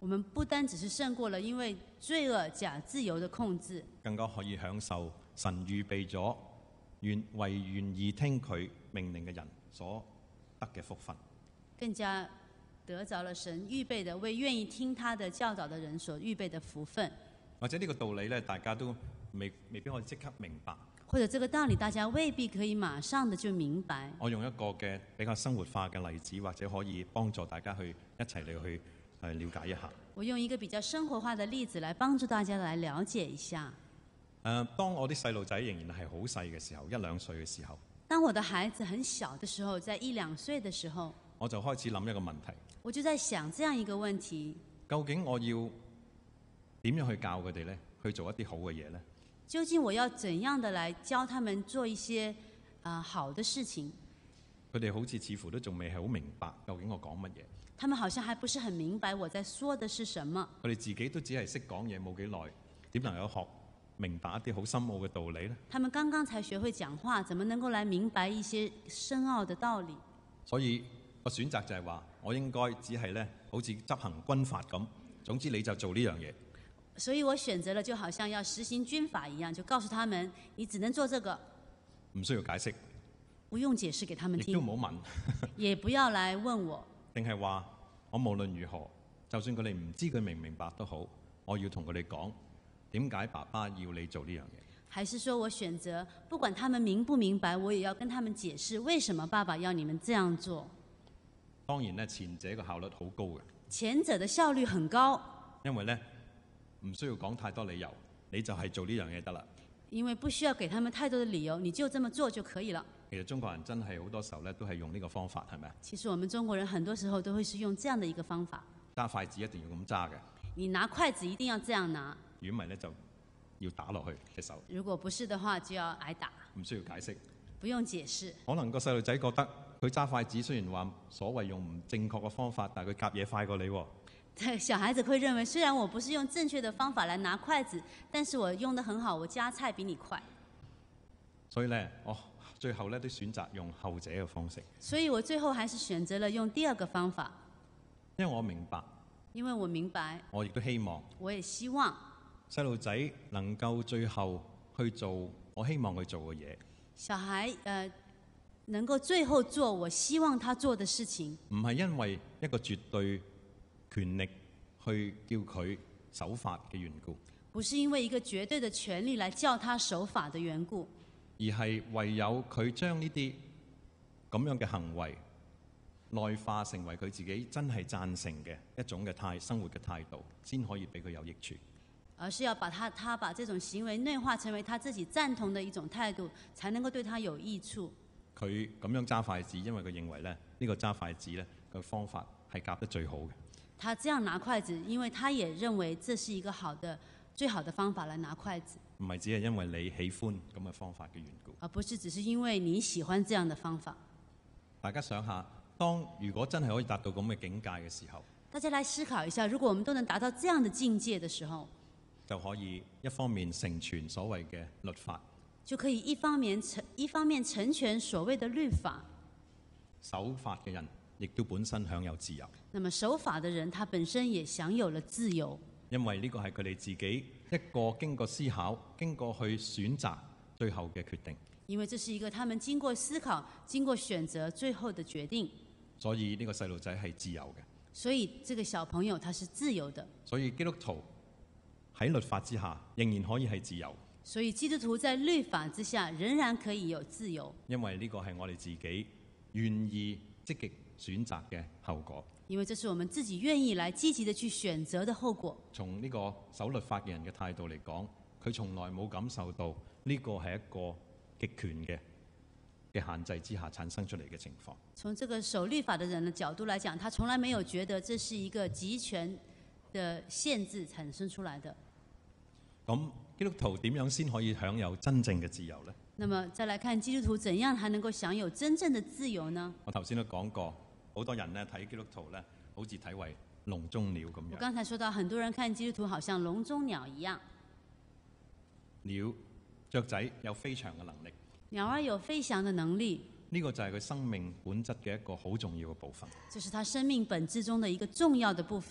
我們不單只是勝過了因為罪惡假自由的控制， 更加可以享受神預備咗為願意聽佢命令嘅人所得嘅福分， 更加得着了神預備的為願意聽他的教導的人所預備的福分。 或者呢個道理咧，大家都未必可以即刻明白。 或者這個道理大家未必可以馬上的就明白。 我用一個嘅比較生活化嘅例子，或者可以幫助大家去一齊嚟去了解一下。 我用一個比較生活化的例子來幫助大家來了解一下。 當我啲細路仔仍然係好細嘅時候，1-2歲嘅時候， 當我的孩子很小的時候，在1-2歲的時候， 我就開始諗一個問題。 我就在想這樣一個問題： 究竟我要點樣去教佢哋呢？去做一啲好嘅嘢呢？ 究竟我要怎樣的來教他們做一些好的事情？ 佢哋好似乎都仲未係好明白究竟我講乜嘢。 他們好像還不是很明白我在說的是什麼。 佢哋自己都只係識講嘢冇幾耐，點能夠學明白一啲好深奧嘅道理呢？ 他們剛剛才學會講話，怎麼能夠來明白一些深奧的道理？ 所以個選擇就係話，我應該只係咧，好似執行軍法咁。總之你就做呢樣嘢。 所以我選擇了就好像要實行軍法一樣，就告訴他們，你只能做這個， 唔需要解釋， 不用解釋給他們聽， 亦都冇問， 也不要來問我。 定係話我無論如何，就算佢哋唔知佢明唔明白都好，我要同佢哋講點解爸爸要你做呢樣嘢。 還是說我選擇不管他們明不明白，我也要跟他們解釋為什麼爸爸要你們這樣做。 當然咧，前者嘅效率好高嘅。 前者的效率很高， 因為咧唔需要講太多理由，你就係做呢樣嘢得啦。 因為不需要給他們太多的理由，你就這麼做就可以了。 其實中國人真係好多時候咧都係用呢個方法，係咪啊？ 其實我們中國人很多時候都會是用這樣的一個方法。 揸筷子一定要咁揸嘅。 你拿筷子一定要這樣拿。 如果唔係咧就要打落去隻手。 如果不是的話，就要挨打。 唔需要解釋。 不用解釋。 可能個細路仔覺得佢揸筷子雖然話所謂用唔正確嘅方法，但係佢夾嘢快過你喎。 小孩子會認為，雖然我不是用正確的方法來拿筷子，但是我用得很好，我夾菜比你快。 所以咧，最後咧都選擇用後者嘅方式。 所以我最後還是選擇了用第二個方法。 因為我明白。 因為我明白。 我亦都希望。 我也希望細路仔能夠最後去做我希望佢做嘅嘢。 小孩能夠最後做我希望他做的事情。唔係因為一個絕對權力去叫佢守法嘅緣故， 不是因為一個絕對的權力來叫他守法的緣故， 而係唯有佢將呢啲咁樣嘅行為內化成為佢自己真係贊成嘅一種嘅生活嘅態度，先可以俾佢有益處。 而是要把他把這種行為內化成為他自己贊同的一種態度，才能夠對他有益處。 佢咁樣揸筷子，因為佢認為咧呢個揸筷子咧個方法係夾得最好嘅。 他這樣拿筷子，因為他也認為這是一個最好的方法來拿筷子。 唔係只係因為你喜歡咁嘅方法嘅緣故， 而不是只是因為你喜歡這樣的方法。 大家想下，如果真係可以達到咁嘅境界嘅時候， 大家來思考一下，如果我們都能達到這樣的境界的時候， 就可以一方面成全所謂嘅律法， 就可以一方面成全所謂的律法。 守法嘅人亦都本身享有自由。 那麼守法的人，他本身也享有了自由。 因為呢個係佢哋自己一個經過思考、經過去選擇最後嘅決定。 因為這是一個他們經過思考、經過選擇最後的決定。 所以呢個細路仔係自由嘅。 所以這個小朋友他是自由的。 所以基督徒喺律法之下仍然可以係自由。 所以基督徒在律法之下仍然可以有自由。 因為呢個係我哋自己願意積極選擇嘅後果。 因為這是我們自己願意來積極的去選擇的後果。 從呢個守律法嘅人嘅態度嚟講，佢從來冇感受到呢個係一個極權嘅限制之下產生出嚟嘅情況。 從這個守律法的人的角度來講，他從來沒有覺得這是一個極權的限制產生出來的。 咁基督徒點樣先可以享有真正嘅自由呢？ 那麼再來看基督徒怎樣還能夠享有真正的自由呢？ 我頭先都講過，好多人呢睇基督徒呢，好似睇為籠中鳥咁樣。 我剛才說到，很多人看基督徒好像籠中鳥一樣。 鳥、雀仔有飛翔嘅能力。 鳥兒有飛翔的能力。 呢個就係佢生命本質嘅一個好重要嘅部分。 這是他生命本質中的一個重要的部分。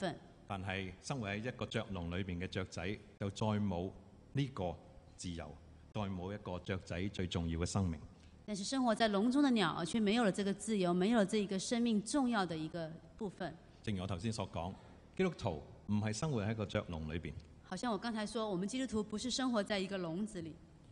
但係生活喺一個雀籠裏邊嘅雀仔，就再冇呢個自由，再冇一個雀仔最重要嘅生命。 但是生活在籠中的鳥卻沒有了這個自由，沒有了這一個生命重要的一個部分。 正如我頭先所講，基督徒唔係生活喺一個雀籠裏邊。 好像我剛才說，我們基督徒不是生活在一個籠子裡，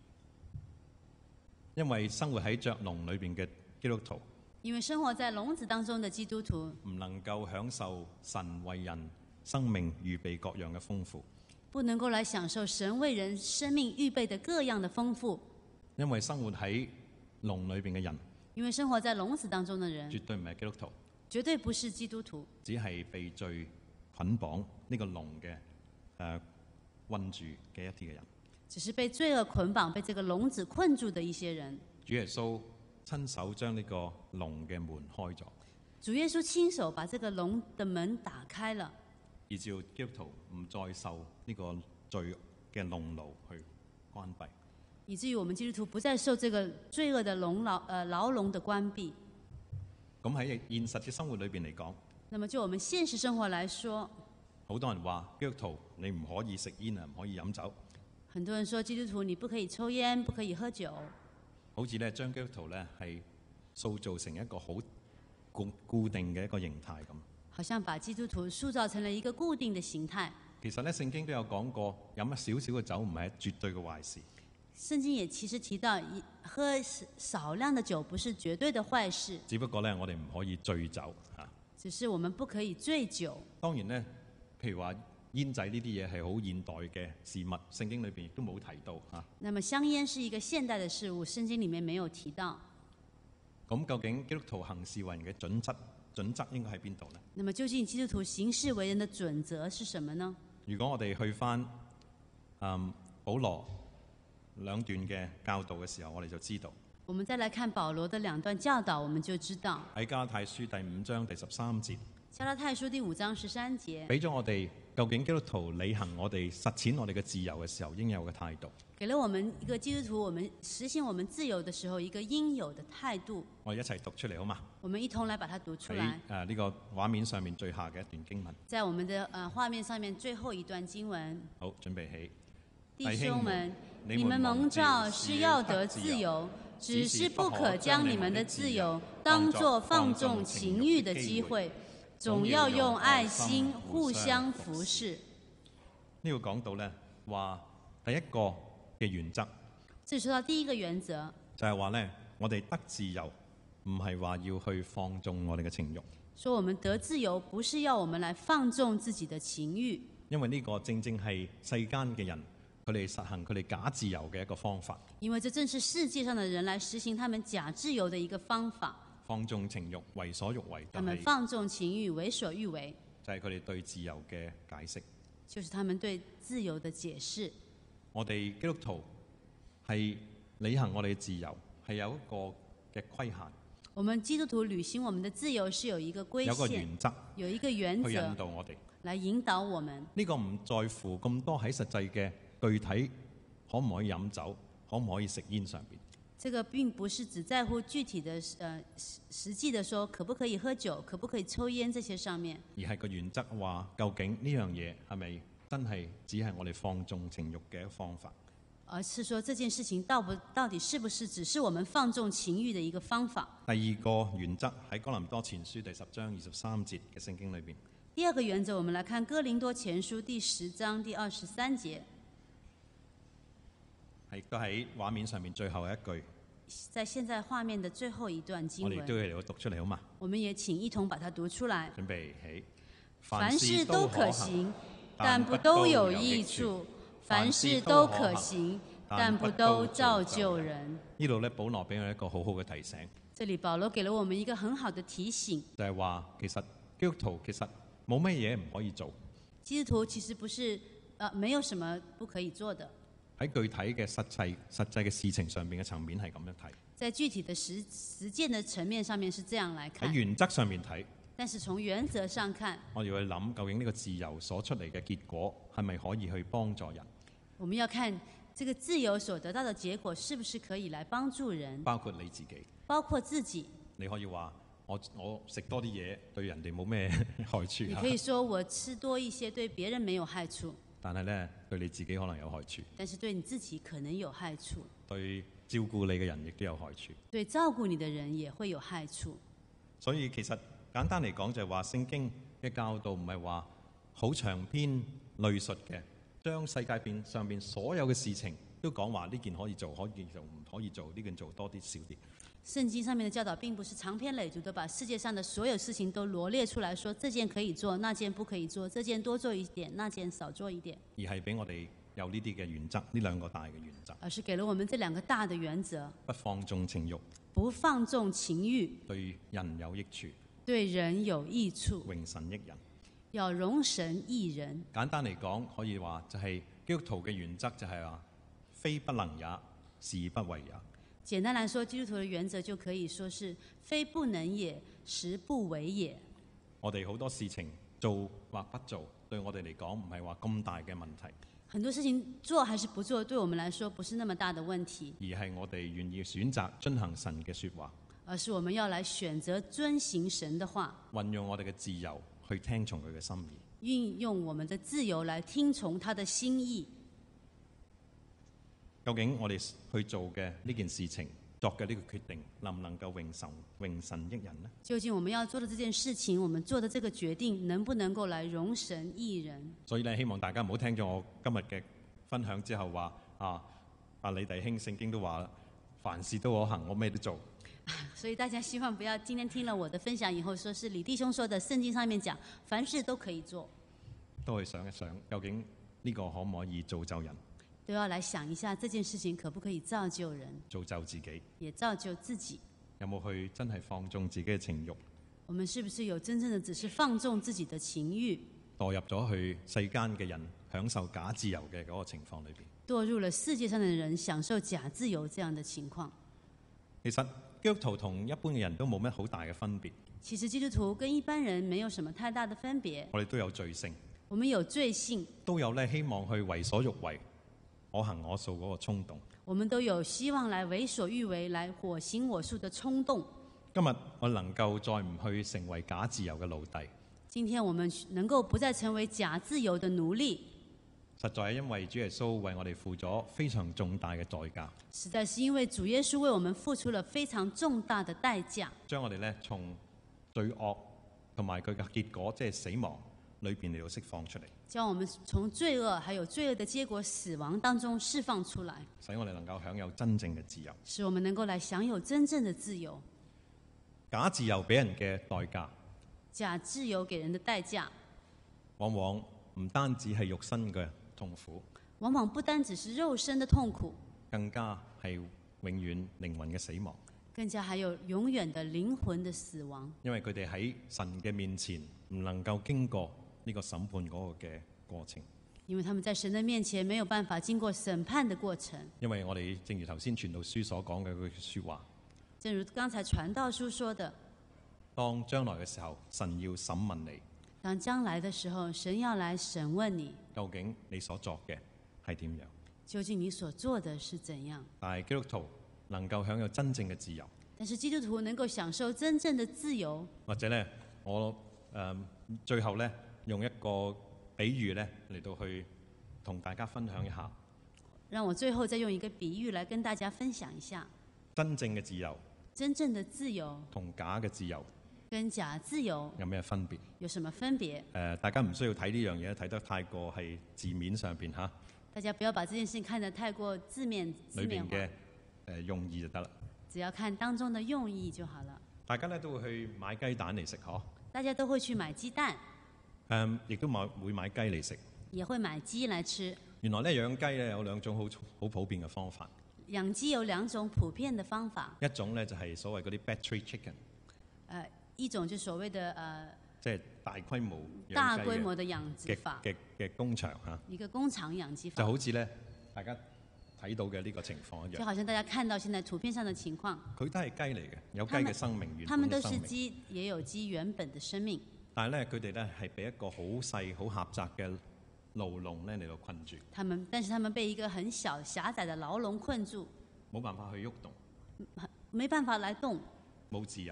因為生活喺雀籠裏邊嘅基督徒， 因為生活在籠子當中的基督徒唔能夠享受神為人生命預備各樣嘅豐富， 不能夠來享受神為人生命預備的各樣的豐富。 因為生活喺籠裏邊嘅人， 因為生活在籠子當中的人， 絕對唔係基督徒， 絕對不是基督徒， 只係被罪捆綁呢個籠嘅困住嘅一啲嘅人。 只是被罪惡捆綁、被這個籠子困住的一些人。 主耶穌親手將呢個籠嘅門開咗， 主耶穌親手把這個籠的門打開了， 以致基督徒唔再受呢個罪嘅籠牢去關閉， 以至於我們基督徒不再受這個罪惡的牢籠的關閉。 咁喺現實嘅生活裏邊嚟講， 那麼就我們現實生活來說， 好多人話基督徒你唔可以食煙啊，唔可以飲酒。 很多人說基督徒你不可以抽煙，不可以喝酒， 好似咧將基督徒咧係塑造成一個好固定嘅一個形態咁。 好像把基督徒塑造成了一個固定的形態。 其實咧聖經都有講過，飲一少少嘅酒唔係絕對嘅壞事。 聖經也其實提到，喝少量的酒不是絕對的壞事。 只不過咧，我哋唔可以醉酒嚇。 只是我們不可以醉酒。 當然咧，譬如話煙仔呢啲嘢係好現代嘅事物，聖經裏邊亦都冇提到嚇。 那麼香煙是一個現代的事物，聖經裡面沒有提到。 咁究竟基督徒行事為人嘅準則應該喺邊度呢？ 那麼究竟基督徒行事為人的準則是什麼呢？ 如果我哋去翻保羅兩段嘅教導嘅時候，我哋就知道。 我們再來看保羅的兩段教導，我們就知道喺加拉太書第5章第13節。 加拉太書第5章13節， 俾咗我哋究竟基督徒履行我哋實踐我哋嘅自由嘅時候應有嘅態度。 給了我們一個基督徒，我們實行我們自由的時候一個應有的態度。 我哋一齊讀出嚟好嘛？ 我們一同來把它讀出來。 喺呢個畫面上面最下嘅一段經文。 在我們的畫面上面最後一段經文。 好，準備起。 弟兄們，你們蒙召是要得自由，只是不可將你們的自由當作放縱情慾的機會，總要用愛心互相服侍。 呢個講到呢，話第一個嘅原則。 這說到第一個原則， 就係話呢，我哋得自由，唔係話要去放縱我哋嘅情慾。 說我們得自由，不是要我們來放縱自己的情慾。 因為呢個正正係世間嘅人，佢哋實行佢哋假自由嘅一個方法。 因為這正是世界上的人來實行他們假自由的一個方法。 放縱情慾，為所欲為。 他們放縱情慾，為所欲為。 就係佢哋對自由嘅解釋。 就是他們對自由的解釋。 我哋基督徒係履行我哋嘅自由，係有一個嘅規限。 我們基督徒履行我們的自由是有一個規限， 有個原則， 有一個原則去引導我哋， 來引導我們。 呢個唔在乎咁多喺實際嘅具體可唔可以飲酒，可唔可以食煙上邊。 這個並不是只在乎具體的實際的說可不可以喝酒，可不可以抽煙這些上面， 而係個原則話，究竟呢樣嘢係咪真係只係我哋放縱情慾嘅方法？ 而是說這件事情到底是不是只是我們放縱情慾的一個方法？ 第二個原則喺哥林多前書第10章23節嘅聖經裏邊。 第二個原則，我們來看哥林多前書第10章第23節， 係都喺畫面上面最後一句。 在現在畫面的最後一段經文， 我哋都要嚟讀出嚟好嘛？ 我們也請一同把它讀出來。 準備起。 凡事都可行，但不都有益處；凡事都可行，但不都造就人。 呢度咧，保羅俾我一個好好嘅提醒。 這裡保羅給了我們一個很好的提醒， 就係話其實基督徒其實冇乜嘢唔可以做。 基督徒其實不是沒有什麼不可以做的。 喺具體嘅實際嘅事情上邊嘅層面係咁樣睇。 在具體的實踐的層面上面是這樣來看。 喺原則上面睇。 但是從原則上看， 我哋要去諗究竟呢個自由所出嚟嘅結果係咪可以去幫助人？ 我們要看這個自由所得到的結果是不是可以來幫助人？ 包括你自己。 包括自己。 你可以話我食多啲嘢對人哋冇咩害處。 你可以說我吃多一些對別人沒有害處， 但係咧對你自己可能有害處。 但是對你自己可能有害處。 對照顧你嘅人亦都有害處。 對照顧你的人也會有害處。 所以其實簡單嚟講就係話聖經嘅教導唔係話好長篇論述嘅，將世界上邊所有嘅事情都講話呢件可以做，可以做唔可以做，呢件做多啲少啲。 聖經上面的教導並不是長篇累牘的把世界上的所有事情都羅列出來說這件可以做，那件不可以做，這件多做一點，那件少做一點， 而係俾我哋有呢啲嘅原則，呢兩個大嘅原則。 而是給了我們這兩個大的原則： 不放縱情慾， 不放縱情慾， 對人有益處， 對人有益處， 榮神益人， 要榮神益人。 簡單嚟講，可以話就係基督徒嘅原則就係話，非不能也，是不為也。 簡單來說，基督徒的原則就可以說是非不能也，實不為也。 我哋好多事情做或不做，對我哋嚟講唔係話咁大嘅問題。 很多事情做還是不做，對我們來說不是那麼大的問題。 而係我哋願意選擇遵行神嘅說話， 而是我們要來選擇遵行神的話， 運用我哋嘅自由去聽從佢嘅心意， 運用我們的自由來聽從他的心意。 究竟我哋去做嘅呢件事情，作嘅呢個決定，能唔能夠榮神益人呢？ 究竟我們要做的這件事情，我們做的這個決定，能不能夠來榮神益人？ 所以咧，希望大家唔好聽咗我今日嘅分享之後話李弟兄聖經都話凡事都可行，我咩都做。 所以大家希望不要今天聽了我的分享以後，說是李弟兄說的聖經上面講凡事都可以做， 都去想一想，究竟呢個可唔可以造就人？ 都要來想一下這件事情可不可以造就人， 造就自己， 也造就自己。 有冇去真係放縱自己嘅情慾？ 我們是不是有真正的只是放縱自己的情慾， 墮入咗去世間嘅人享受假自由嘅嗰個情況裏邊？ 墮入了世界上的人享受假自由這樣的情況。 其實基督徒同一般嘅人都冇乜好大嘅分別。 其實基督徒跟一般人沒有什麼太大的分別。 我哋都有罪性， 我們有罪性， 都有咧希望去為所欲為、我行我素嗰個衝動。 我們都有希望來為所欲為、來我行我素的衝動。 今日我能夠再唔去成為假自由嘅奴隸。 今天我們能夠不再成為假自由的奴隸， 實在係因為主耶穌為我哋付咗非常重大嘅代價。 實在是因為主耶穌為我們付出了非常重大的代價， 將我哋咧從罪惡同埋佢嘅結果，即係死亡裏邊嚟到釋放出嚟， 將我們從罪惡還有罪惡的結果死亡當中釋放出來， 使我哋能夠享有真正嘅自由。 使我們能夠來享有真正的自由。 假自由俾人嘅代價， 假自由給人的代價， 往往唔單止係肉身嘅痛苦， 往往不單只是肉身的痛苦， 更加係永遠靈魂嘅死亡。 更加還有永遠的靈魂的死亡。 因為佢哋喺神嘅面前唔能夠經過呢個審判嗰個嘅過程。 因為他們在神的面前沒有辦法經過審判的過程。 因為我哋正如頭先傳道書所講嘅句說話， 正如剛才傳道書說的， 當將來嘅時候，神要審問你。 當將來的時候，神要來審問你， 究竟你所作嘅係點樣？ 究竟你所做的是怎樣？ 但係基督徒能夠享有真正嘅自由。 但是基督徒能夠享受真正的自由。 或者咧，我最後咧用一個比喻咧嚟到去同大家分享一下。 讓我最後再用一個比喻來跟大家分享一下。 真正嘅自由， 真正的自由同假嘅自由， 跟假自由有咩分別？ 有什麼分別？ 大家唔需要睇呢樣嘢，睇得太過係字面上邊嚇。 大家不要把這件事情看得太過字面裏邊嘅用意就得啦。 只要看當中的用意就好了。 大家咧都會去買雞蛋嚟食嗬。 大家都會去買雞蛋。 亦都會買雞嚟食。 也會買雞來吃。 原來咧養雞咧有兩種好普遍嘅方法。 養雞有兩種普遍的方法。 一種咧就係所謂嗰啲 battery chicken。 一種就所謂的即係大規模的養殖法嘅工場嚇。 一個工廠養雞法。 就好似咧大家睇到嘅呢個情況一樣。 就好像大家看到現在圖片上的情況。 佢都係雞嚟嘅，有雞嘅生命，原本嘅生命。 他們都是雞，也有雞原本的生命。 但係咧，佢哋咧係被一個好細、好狹窄嘅牢籠咧嚟到困住。 但是他們被一個很小、狹窄的牢籠困住， 冇辦法去喐動， 沒辦法來動， 冇自由，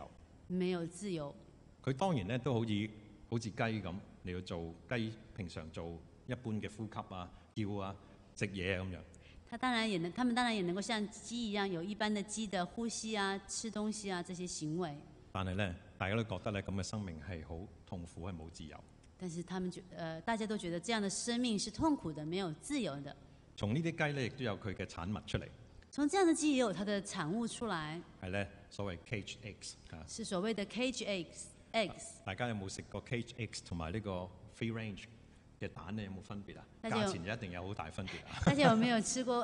沒有自由。 佢當然咧都好似雞咁，你要做雞平常做一般嘅呼吸啊、叫啊、食嘢啊咁樣。 他們當然也能夠像雞一樣，有一般的雞的呼吸啊、吃東西啊這些行為。 但係咧，大家都覺得咧咁嘅生命係好痛苦，係冇自由。 但是大家都覺得這樣的生命是痛苦的，沒有自由的。 從呢啲雞咧，亦都有佢嘅產物出嚟。 從這樣的雞也有它的產物出來。 係咧，所謂 cage eggs 嚇。 是所謂的 cage eggs。大家有冇食過 cage eggs 同埋呢個 free range 嘅蛋咧？有冇分別啊？價錢就一定有好大分別啊！ 大家有沒有吃過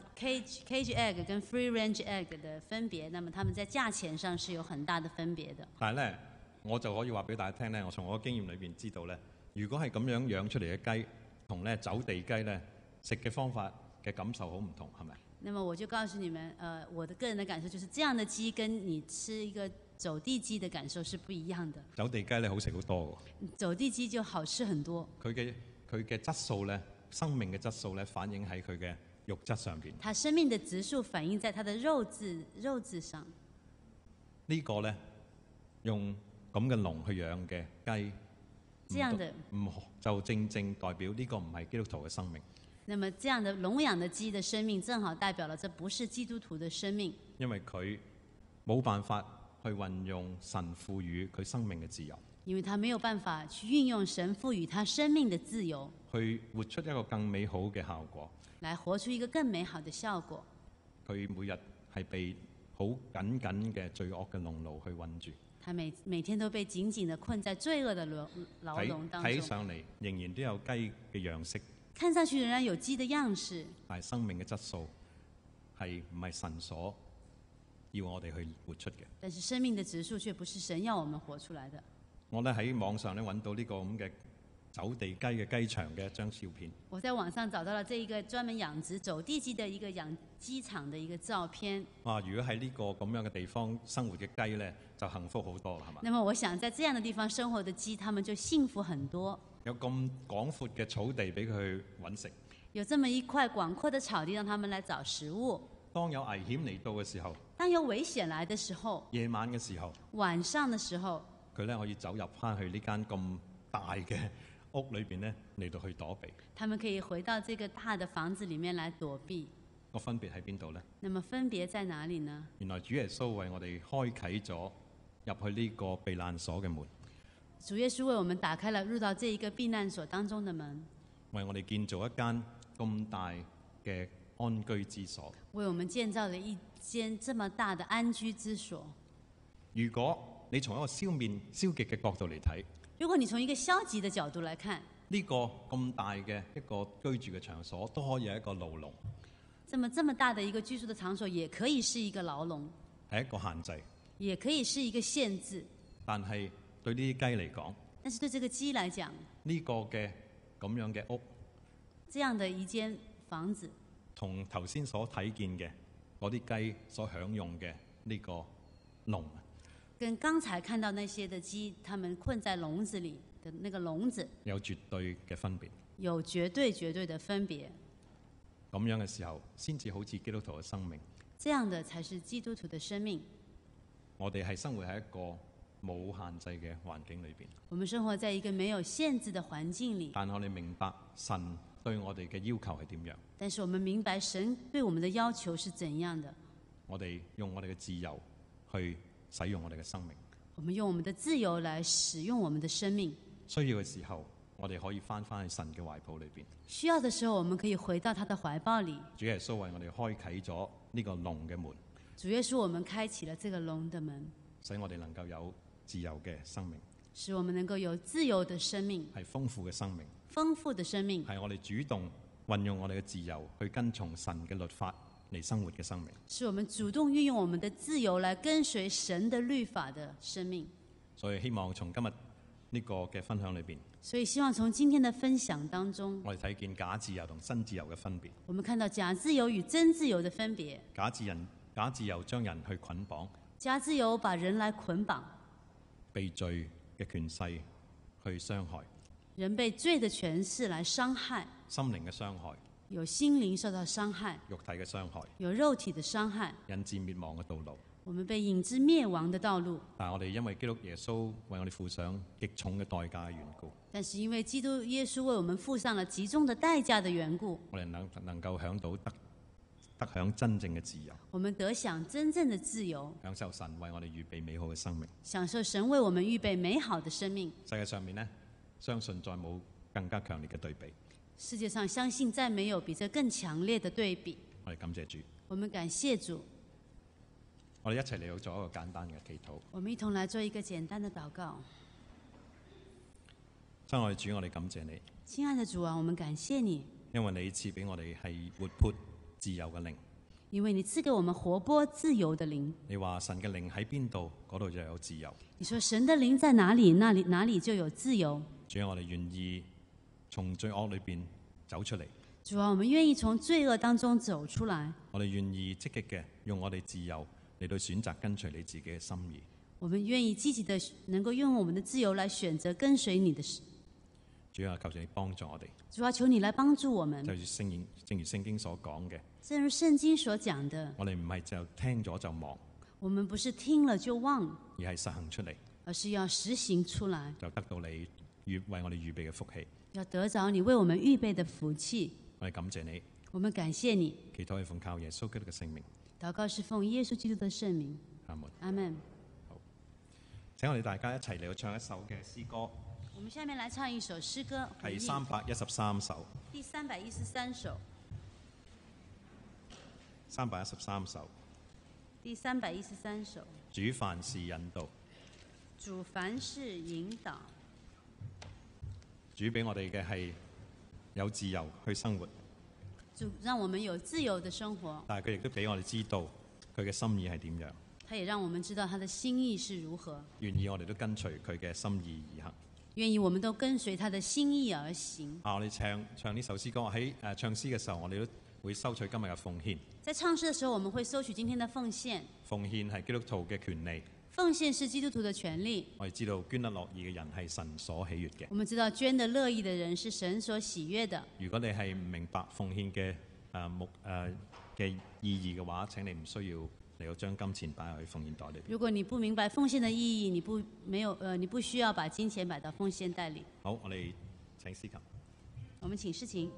cage egg 跟 free range egg 的分別？那麼他們在價錢上是有很大的分別的。 但係咧，我就可以話俾大家聽咧，我從我嘅經驗裏邊知道咧，如果係咁樣養出嚟嘅雞，同咧走地雞咧食嘅方法嘅感受好唔同，係咪？ 那麼我就告訴你們，我的個人的感受就是，這樣的雞跟你吃一個走地雞的感受是不一樣的。 走地雞咧好食好多喎。 走地雞就好吃很多。 佢嘅質素咧，生命嘅質素咧，反映喺佢嘅肉質上邊。 它生命的質素反映在它的肉質上。 呢個咧用咁嘅籠去養嘅雞， 這樣的就正代表呢個唔係基督徒嘅生命。 那麼這樣的籠養的雞的生命，正好代表了這不是基督徒的生命。 因為佢冇辦法去運用神賦予佢生命嘅自由。 因為他沒有辦法去運用神賦予他生命的自由， 去活出一個更美好嘅效果。 來活出一個更美好的效果。 佢每日係被好緊嘅罪惡嘅籠牢去困住。 他每天都被緊緊地困在罪惡的牢籠當中。 睇上嚟仍然都有雞嘅樣式。 看上去仍然有雞的樣式， 但係生命嘅質素係唔係神所要我哋去活出嘅。 但是生命的質素卻不是神要我們活出來的。 我咧喺網上咧揾到呢個咁嘅走地雞嘅雞場嘅一張照片。 我在網上找到了這一個專門養殖走地雞的一個養雞場的一個照片。 哇！如果喺呢個咁樣嘅地方生活嘅雞咧，就幸福好多啦，係嘛？ 那麼我想在這樣的地方生活的雞，它們就幸福很多。 有咁廣闊嘅草地俾佢揾食。 有這麼一塊廣闊的草地，讓他們來找食物。 當有危險嚟到嘅時候， 當有危險來的時候， 夜晚嘅時候， 晚上的時候， 佢咧可以走入翻去呢間咁大嘅屋裏邊咧，嚟到去躲避。 他們可以回到這個大的房子裡面來躲避。 個分別喺邊度呢？ 那麼分別在哪裡呢？ 原來主耶穌為我哋開啟咗入去呢個避難所嘅門。 主耶穌為我們打開了入到這一個避難所當中的門， 為我哋建造一間咁大嘅安居之所。 為我們建造了一間這麼大的安居之所。 如果你從一個消極嘅角度嚟睇， 如果你從一個消極的角度來看， 呢個咁大嘅一個居住嘅場所都可以係一個牢籠。 這麼大的一個居住的場所，也可以是一個牢籠， 係一個限制， 也可以是一個限制。 但係對呢啲雞嚟講， 但是對這個雞來講， 呢個嘅咁樣嘅屋， 這樣的一間房子， 同頭先所睇見嘅嗰啲雞所享用嘅呢個籠， 跟剛才看到那些的雞，它們困在籠子裡的那個籠子， 有絕對嘅分別， 有絕對的分別。 咁樣嘅時候，先至好似基督徒嘅生命。 這樣的才是基督徒的生命。 我哋係生活喺一個冇限制嘅環境裏邊。 我們生活在一個沒有限制的環境裡。 但我哋明白神對我哋嘅要求係點樣。 但是我們明白神對我們的要求是怎樣的。 我哋用我哋嘅自由去使用我哋嘅生命。 我們用我們的自由來使用我們的生命。 需要嘅時候，我哋可以翻去神嘅懷抱裏邊。 需要的時候，我們可以回到他的懷抱裡。 主耶穌為我哋開啟咗呢個籠嘅門。 主耶穌，我們開啟了這個籠的門， 使我哋能夠有自由嘅生命。 使我們能夠有自由的生命。 係豐富嘅生命。 豐富的生命。 係我哋主動運用我哋嘅自由去跟從神嘅律法嚟生活嘅生命。 是我們主動運用我們的自由來跟隨神的律法的生命。 所以希望從今日呢個嘅分享裏邊， 所以希望從今天的分享當中， 我哋睇見假自由同真自由嘅分別。 我們看到假自由與真自由的分別。 假自由將人去捆綁， 假自由把人來捆綁， 被罪嘅權勢去傷害， 人被罪的權勢來傷害， 心靈嘅傷害， 有心靈受到傷害， 肉體嘅傷害， 有肉體的傷害， 引致滅亡嘅道路， 我們被引至滅亡的道路。 但係我哋因為基督耶穌為我哋付上極重嘅代價嘅緣故， 但是因為基督耶穌為我們付上了極重的代價的緣故， 我哋能夠享到得享真正嘅自由。 我們得享真正的自由， 享受神為我哋預備美好嘅生命。 享受神為我們預備美好的生命。 世界上面呢，相信再冇更加強烈嘅對比。 世界上相信再沒有比這更強烈的對比。 我哋感謝主。 我們感謝主。 我哋一齊嚟到做一個簡單嘅祈禱。 我們一同來做一個簡單的禱告。 親愛的主，我哋感謝你。 親愛的主啊，我們感謝你， 因為你賜俾我哋係活潑自由嘅靈。 因為你賜給我們活潑自由的靈。 你話神嘅靈喺邊度，嗰度就有自由。 你說神的靈在哪裡，哪裡就有自由。 主啊，我哋願意從罪惡裏邊走出嚟。 主啊，我們願意從罪惡當中走出來。我哋願意積極嘅用我哋自由嚟到選擇跟隨你自己嘅心意。 我們願意積極的能夠用我們的自由來選擇跟隨你的事。 主啊，求你幫助我哋。 主啊，求你來幫助我們。 就如聖經所講嘅。 正如聖經所講的。 我哋唔係就聽咗就忘。 我們不是聽了就忘， 而係實行出嚟。 而是要實行出來。 就得到你為我哋預備嘅福氣。 要得着你為我們預備的福氣。 我哋感謝你。 我們感謝你。 祈禱係奉靠耶穌基督嘅聖名。 禱告是奉耶穌基督的聖名。 阿門。 阿門。 好，請我哋大家一齊嚟到唱一首嘅詩歌。 我們下面來唱一首詩歌， 係313首。 第313首。 313首。 第313首。 主凡事引導。 主凡事引導。 主俾我哋嘅係有自由去生活。 主讓我們有自由的生活。 但係佢亦都俾我哋知道佢嘅心意係點樣。 他也讓我們知道他的心意是如何。 願意我哋都跟隨佢嘅心意而行。 願意我們都跟隨他的心意而行。 我哋唱呢首詩歌，喺唱詩嘅時候，我哋都會收取今日嘅奉獻。 在唱詩嘅時候，我們會收取今天的奉獻。 奉獻係基督徒嘅權利。 奉獻是基督徒的權利。 我哋知道捐得樂意嘅人係神所喜悅嘅。 我們知道捐得樂意的人是神所喜悅的。 如果你係唔明白奉獻嘅嘅意義嘅話，請你唔需要嚟到將金錢擺喺奉獻袋裏。 如果你不明白奉獻的意義，你不需要把金錢擺到奉獻袋裏。 好，我哋請司琴。 我們請司琴。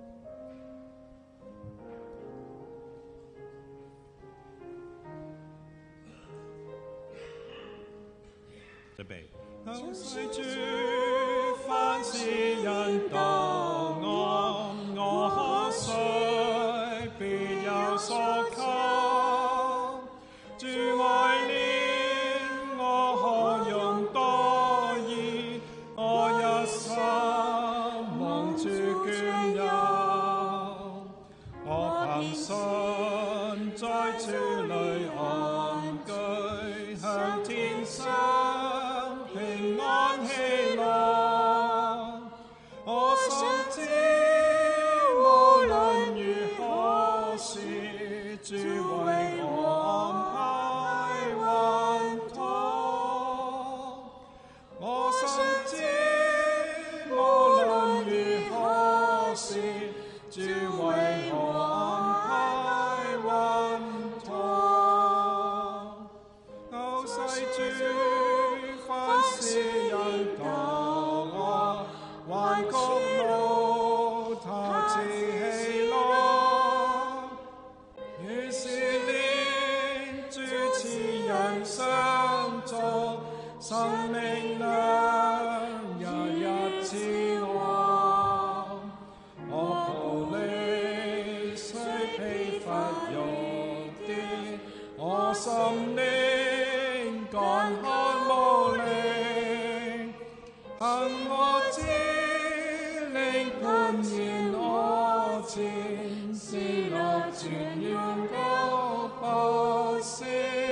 準備。求世主凡事引導我可需別有所求。主愛念我可用多義，我一心望主眷佑。我憑信在主裏安居，向天上平安喜樂。我深知無論如何事，主為我安排穩妥。我深知無論如何事，主為我安排穩妥。救世主凡事引導我，彎曲路他自喜樂。於是念主賜人相助，生命量日日賜我。我步履雖疲乏肉體，我心靈乾渴無力。憑我知靈磐然我前，是樂泉源高寶石。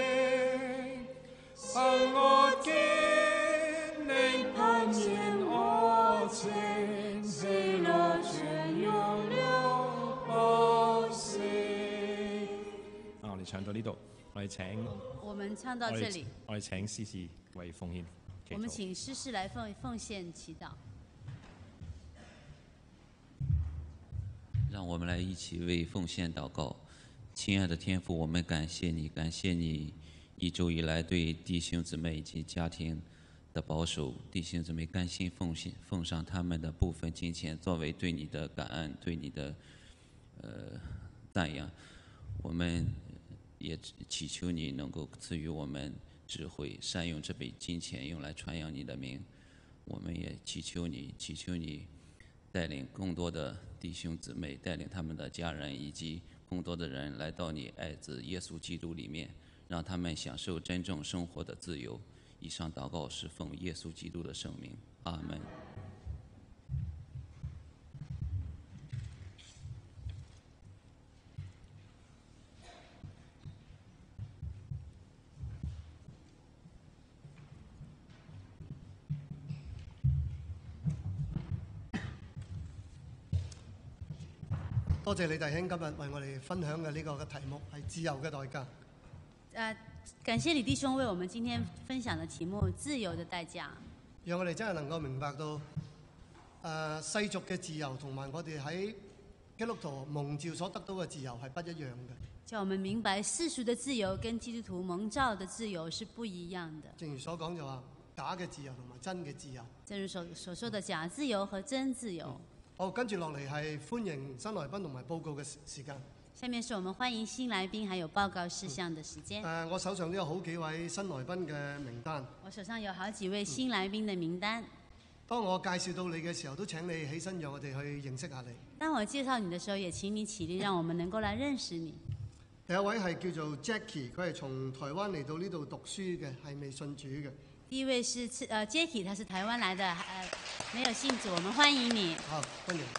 憑我見靈磐然我前，是樂泉源高寶石。我哋唱到呢度，我哋請。 我們唱到這裡。 我哋請司事為奉獻。 我們請司事來奉獻祈禱。 讓我們來一起為奉獻禱告。親愛的天父，我們感謝你， 一周以来对弟兄姊妹以及家庭的保守，弟兄姊妹甘心奉上他们的部分金钱，作为对你的感恩，对你的赞扬。我们也祈求你能够赐予我们智慧，善用这笔金钱用来传扬你的名。我们也祈求你带领更多的弟兄姊妹，带领他们的家人以及更多的人来到你爱子耶稣基督里面，让他们享受真正生活的自由。以上祷告是奉耶稣基督的圣名，阿门。 多謝李弟兄今日為我哋分享嘅呢個嘅題目係自由嘅代價。 感謝李弟兄為我們今天分享的題目《自由的代價》， 讓我哋真係能夠明白到世俗嘅自由同埋我哋喺基督徒蒙召所得到嘅自由係不一樣嘅。 叫我們明白世俗的自由跟基督徒蒙召的自由是不一樣的。 正如所講就話假嘅自由同埋真嘅自由。 正如所說的假自由和真自由。 好，跟住落嚟係歡迎新來賓同埋報告嘅時間。 下面是我們歡迎新來賓還有報告事項的時間。 我手上都有好幾位新來賓嘅名單。 我手上有好幾位新來賓的名單。 當我介紹到你嘅時候，都請你起身，讓我哋去認識下你。 當我介紹你的時候，也請你起立，讓我們能夠來認識你。 第一位係叫做 Jackie， 佢係從台灣嚟到呢度讀書嘅，係未信主嘅。 第一位是Jackie， 他是台灣來的，沒有信主，我們歡迎你。 好，歡迎。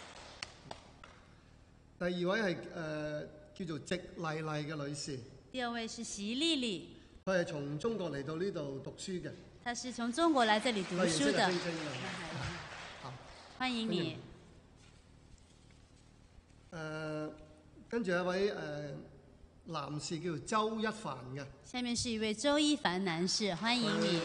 第二位係叫做席麗麗嘅女士。 第二位是席麗麗， 佢係從中國嚟到呢度讀書嘅。 她是從中國來這裡讀書的。 好， 歡迎你。 跟住有一位男士叫做周一凡嘅。 下面是一位周一凡男士，歡迎你。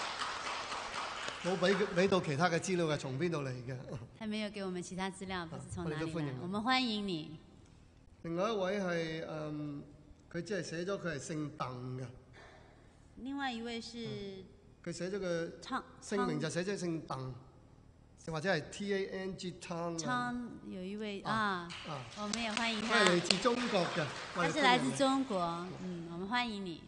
冇俾到其他嘅資料係從邊度嚟嘅？ 他沒有給我們其他資料，不是從哪裡來？我們歡迎你。 另外一位係佢只係寫咗佢係姓鄧嘅。 另外一位是佢寫咗個姓名就寫咗姓鄧，或者係 TANG Tang。 Tang 有一位我們也歡迎他。 佢係嚟自中國嘅。 他是來自中國，我們歡迎你。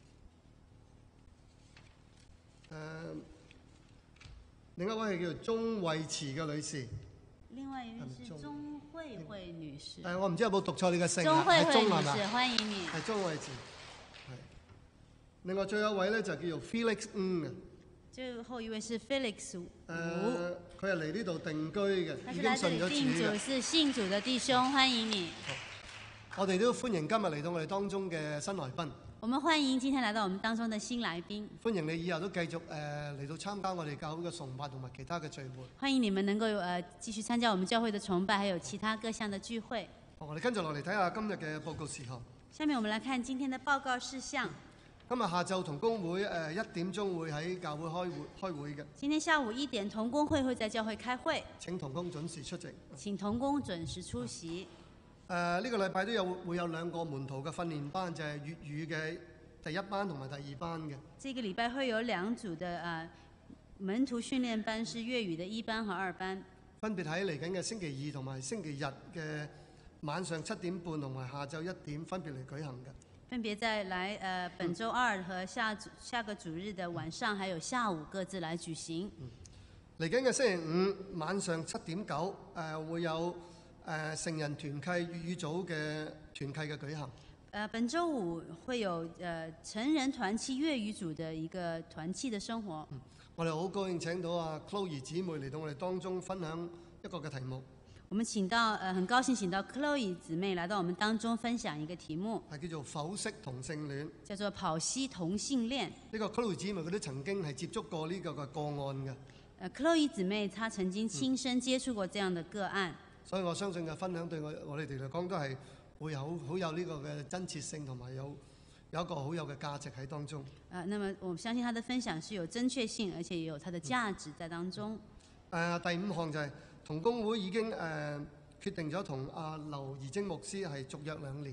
另一位係叫做鐘慧慈嘅女士。 另外一位是鐘慧慧女士。 我唔知有冇讀錯你嘅姓啊？鐘慧慧女士，歡迎你。 係鐘慧慈。係。另外最後一位咧就叫做 Felix 嘅。 最後一位是 Felix 佢係嚟呢度定居嘅，已經信咗主嘅。 是信主的弟兄，歡迎你。 我哋都歡迎今日嚟到我哋當中嘅新來賓。 我們歡迎今天來到我們當中的新來賓。 歡迎你以後都繼續嚟到參加我哋教會嘅崇拜同埋其他嘅聚會。 歡迎你們能夠繼續參加我們教會的崇拜，還有其他各項的聚會。 好，我哋跟住落嚟睇下今日嘅報告事項。 下面我們來看今天的報告事項。 今日下晝同工會1點鐘會喺教會開會嘅。 今天下午1點同工會在教會開會。 請同工準時出席。 請同工準時出席。 呢個禮拜會有2個門徒嘅訓練班，就係粵語嘅第1班同埋第2班嘅。 這個禮拜會有2組的門徒訓練班，是粵語的1班和2班。 分別喺嚟緊嘅星期2同埋星期日嘅晚上7點半同埋下晝1點分別嚟舉行嘅。 分別在本週2和下個主日的晚上，還有下午各自來舉行。 嚟緊嘅星期5晚上7點9會有成人團契粵語組嘅團契嘅舉行。 本週5會有成人團契粵語組的一個團契的生活。 我哋好高興請到阿 Chloe 姊妹嚟到我哋當中分享一個嘅題目。 我們很高興請到 Chloe 姊妹來到我們當中分享一個題目， 係叫做剖析同性戀。 叫做剖析同性戀。 呢個 Chloe 姊妹佢都曾經係接觸過呢個嘅個案嘅。 Chloe 姊妹她曾經親身接觸過這樣的個案。 所以我相信嘅分享對我哋嚟講都係會好有呢個嘅真切性，同埋有一個好有嘅價值喺當中。 那麼我相信她的分享是有真確性，而且也有它的價值在當中。 第5項就係同工會已經決定咗同阿劉怡貞牧師係續約2年。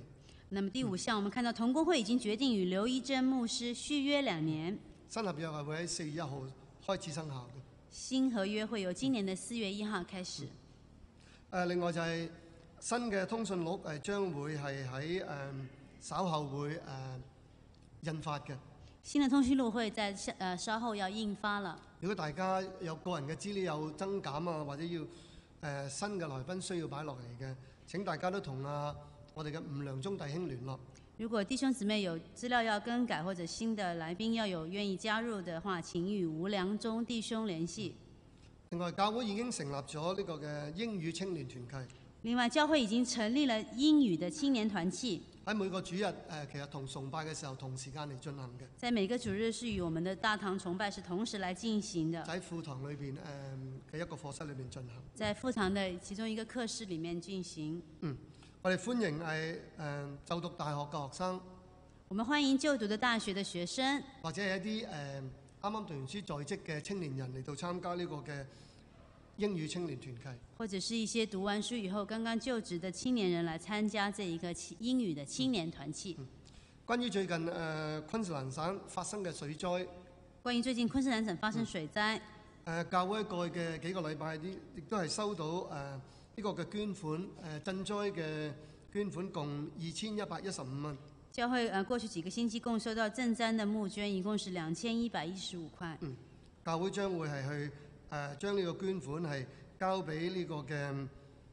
那麼第5項，我們看到同工會已經決定與劉一珍牧師續約2年。 新合約係會喺4月1號開始生效嘅。 新合約會由今年的4月1號開始。 另外就係新嘅通訊錄將會係喺稍後會印發嘅。 新的通訊錄會在稍後要印發了。 如果大家有個人嘅資料有增減啊，或者要新嘅來賓需要擺落嚟嘅，請大家都同我哋嘅吳良忠弟兄聯絡。 如果弟兄姊妹有資料要更改，或者新的來賓要有願意加入的話，請與吳良忠弟兄聯繫。 另外，教會已經成立咗呢個嘅英語青年團契。 另外，教會已經成立了英語的青年團契。 喺每個主日其實同崇拜嘅時候同時間嚟進行嘅。 在每個主日是與我們的大堂崇拜是同時來進行的。 喺副堂裏邊嘅一個課室裏面進行。 在副堂的其中一個課室裡面進行。 我哋歡迎就讀大學嘅學生。 我們歡迎就讀的大學的學生， 或者係一啲啱啱讀完書在職嘅青年人嚟到參加呢個嘅英語青年團契， 或者是一些讀完書以後剛剛就職的青年人來參加這一個英語的青年團契。 關於最近昆士蘭省發生嘅水災， 關於最近昆士蘭省發生水災， 教會過去嘅幾個禮拜亦都係收到呢個嘅捐款，賑災嘅捐款共2115蚊。 教會過去幾個星期共收到賑災的募捐，一共是2115塊。 教會將會係去將呢個捐款係交俾呢個嘅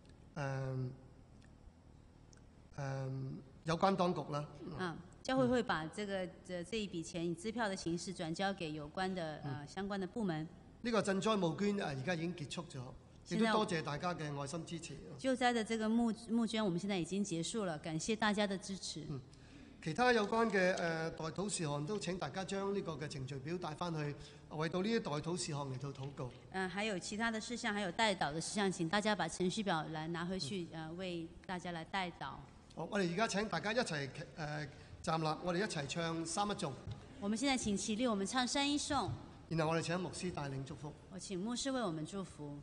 有關當局啦。 教會會把這一筆錢以支票的形式轉交給有關的相關的部門。 呢個賑災募捐而家已經結束咗。亦都多謝大家嘅愛心支持。 救災的這個募捐，我們現在已經結束了，感謝大家的支持。 其他有關嘅代禱事項都請大家將呢個嘅程序表帶翻去，為到呢啲代禱事項嚟到禱告。 還有其他的事項，還有代禱的事項，請大家把程序表來拿回去，為大家來代禱。 好，我哋而家請大家一齊站立，我哋一齊唱三一頌。 我們現在請起立，我們唱三一頌。 然後我哋請牧師帶領祝福。 我請牧師為我們祝福。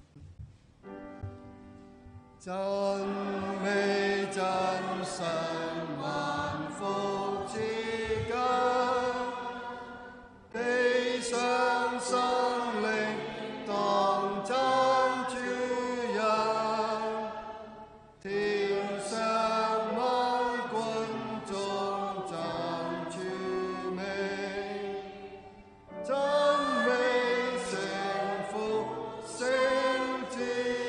真美真神萬福之根，地上生靈當真主人，天上萬軍中真主名，真美聖父聖子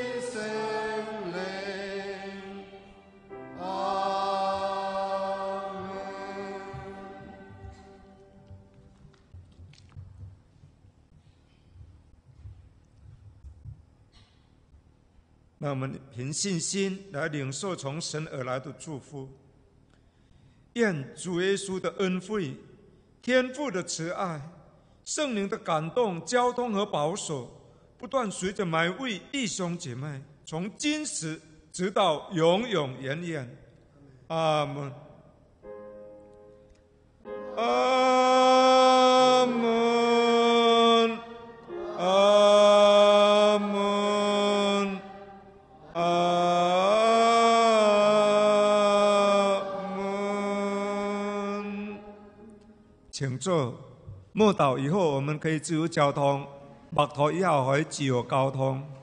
那我們憑信心來領受從神而來的祝福。願主耶穌的恩惠、天父的慈愛、聖靈的感動、交通和保守，不斷隨着每位弟兄姐妹，從今時直到永永遠遠。阿門。阿門。阿門。阿門。請坐。默禱以後，我們可以自由交通，默禱以後可以自由交通。